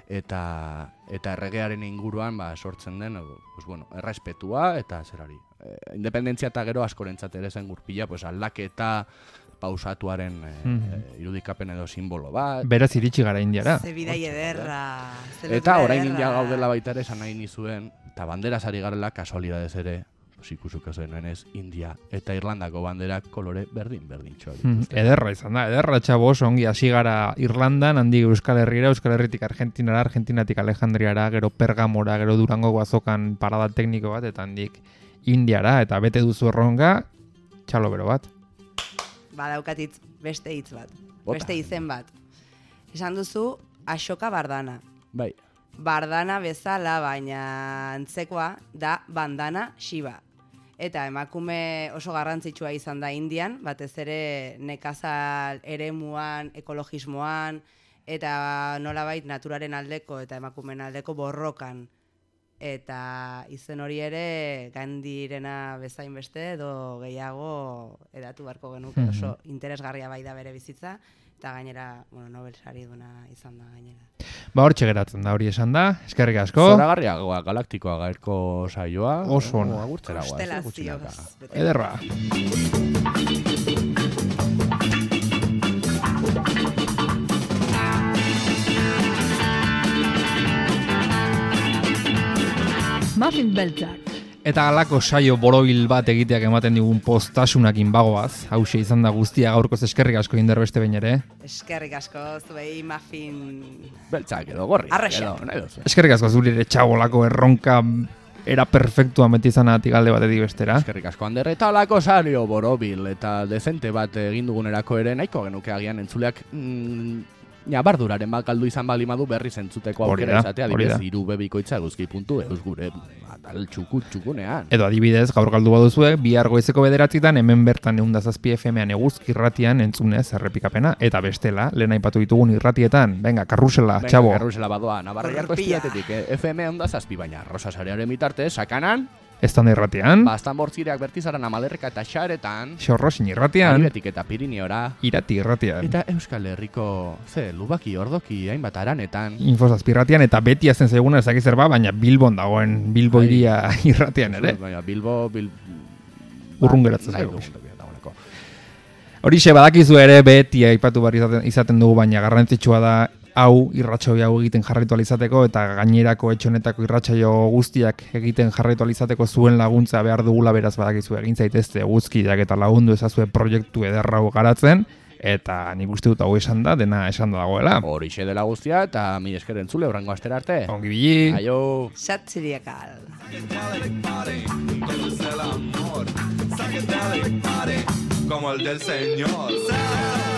[SPEAKER 3] eta eta erregearen inguruan ba, sortzen den, pues, bueno, errespetua eta zerari. E, independentzia eta gero askorentzat ere zen gurpila, pues, aldaketa pausatuaren e,
[SPEAKER 2] Mhm.
[SPEAKER 3] e, irudikapen edo simbolo bat.
[SPEAKER 2] Beraz iritsi gara Indiara.
[SPEAKER 5] Ze bidai ederra. ze
[SPEAKER 3] Eta
[SPEAKER 5] lotura
[SPEAKER 3] orain
[SPEAKER 5] ederra.
[SPEAKER 3] India gaudela baita ere esan nahi nizuen, eta banderaz ari garela kasualidadez ere, pues, ikusuko zenenez, India eta Irlandako banderak kolore berdin-berdintxoak
[SPEAKER 2] Hmm,
[SPEAKER 3] dituzte.
[SPEAKER 2] ederra izan da, ederra txabo oso ongi hasi gara Irlandan, handik Euskal Herriera, Euskal Herritik Argentinara, Argentinatik Alejandriara, gero Pergamora, gero Durangoko azokan parada tekniko bat, eta handik Indiara, eta bete duzu erronka, txalo bero bat.
[SPEAKER 5] Badaukat hitz, beste hitz bat.
[SPEAKER 3] Bota.
[SPEAKER 5] Beste izen bat. Esan duzu, asoka bardana.
[SPEAKER 3] Bai,
[SPEAKER 5] Bardana bezala, baina antzekoa da bandana shiba. Eta emakume oso garrantzitsua izan da Indian, batez ere nekazal eremuan, ekologismoan, eta nolabait naturaren aldeko eta emakumeen aldeko borrokan. Eta izen hori ere Gandirena bezain beste edo gehiago edatu beharko genuke,
[SPEAKER 2] Mhm.
[SPEAKER 5] oso interesgarria bai da bere bizitza, eta gainera, bueno, Nobel sariduna izan da gainera.
[SPEAKER 2] Ba hortxe geratzen da, hori esan da, eskerrik asko,
[SPEAKER 3] zoragarriagoa, galaktikoa gaurko saioa.
[SPEAKER 2] Oso ona.
[SPEAKER 3] Agurtzera goaz, eh, gutxinaka.
[SPEAKER 5] Konstelazioz bete.
[SPEAKER 2] ederra.
[SPEAKER 7] Muffin beltzak.
[SPEAKER 2] Eta halako saio borobil bat egiteak ematen digun postasunakin bagoaz, hause izan da guztia gaurkoz eskerrik asko Inder beste behin ere.
[SPEAKER 5] Eskerrik asko, zuei muffin...
[SPEAKER 3] Beltzak edo gorri.
[SPEAKER 5] Arrexa.
[SPEAKER 3] Edo, nahi duzu.
[SPEAKER 2] Eskerrik asko zuri ere txabolako erronka era perfektua meti izanatik alde batetik bestera.
[SPEAKER 3] Eskerrik asko Ander, eta alako sario borobil eta dezente bat egin dugunerako ere nahiko genuke agian entzuleak mm, Nabarduraren bat galdu izan bali madu berriz entzuteko
[SPEAKER 2] Hori
[SPEAKER 3] aukera
[SPEAKER 2] da,
[SPEAKER 3] izatea,
[SPEAKER 2] hori da.
[SPEAKER 3] adibidez hiru bebikoitza guzki puntu eus gure atal txuku txukunean.
[SPEAKER 2] Edo adibidez, gaur galdu baduzue, bihar goizeko bederatzitan hemen bertan ehun eta zazpi F M-an eguzki irratian entzunez errepikapena, eta bestela, lehen aipatu ditugun irratietan, venga, karrusela,
[SPEAKER 3] Venga,
[SPEAKER 2] txabo.
[SPEAKER 3] Karrusela badoa, Navarraiarko
[SPEAKER 5] Korpia.
[SPEAKER 3] estiatetik, eh? F M onda zazpi, baina Rosa Sarearen bitarte, sakanan,
[SPEAKER 2] Estanda irratian,
[SPEAKER 3] bastan bortzireak bertizaran amalerreka eta xaretan,
[SPEAKER 2] xorrosin irratian,
[SPEAKER 3] Aribetik eta Pirineora,
[SPEAKER 2] irati irratian,
[SPEAKER 3] eta Euskal Herriko, ze, lubaki, ordoki, hainbat aranetan,
[SPEAKER 2] infozazpi irratian, eta beti azten zaiguna ez dakiz zer ba, baina Bilbon dagoen, Bilbo
[SPEAKER 3] Bai.
[SPEAKER 2] iria irratian ere,
[SPEAKER 3] Baina Bilbo, Bil...
[SPEAKER 2] urrun geratzen
[SPEAKER 3] Nahi
[SPEAKER 2] zaigu.
[SPEAKER 3] dugun tokia dagoeneko.
[SPEAKER 2] Horixe badakizu ere beti aipatu behar izaten, izaten dugu, baina garrantzitsua da hau irratsaio hau egiten jarraitu ahal izateko eta gainerako etxonetako irratsaio guztiak egiten jarraitu ahal izateko zuen laguntza behar dugula, beraz badakizu egin zaitezte guzkiak eta lagundu ezazue proiektu ederra hau garatzen Eta nik uste dut hau esan da, dena esan da dagoela.
[SPEAKER 3] Horixe dela guztia, eta mi esker entzule, horrengo astera arte.
[SPEAKER 2] Ongi bili.
[SPEAKER 3] Aio.
[SPEAKER 5] Satziriakal.
[SPEAKER 1] Como el del Señor.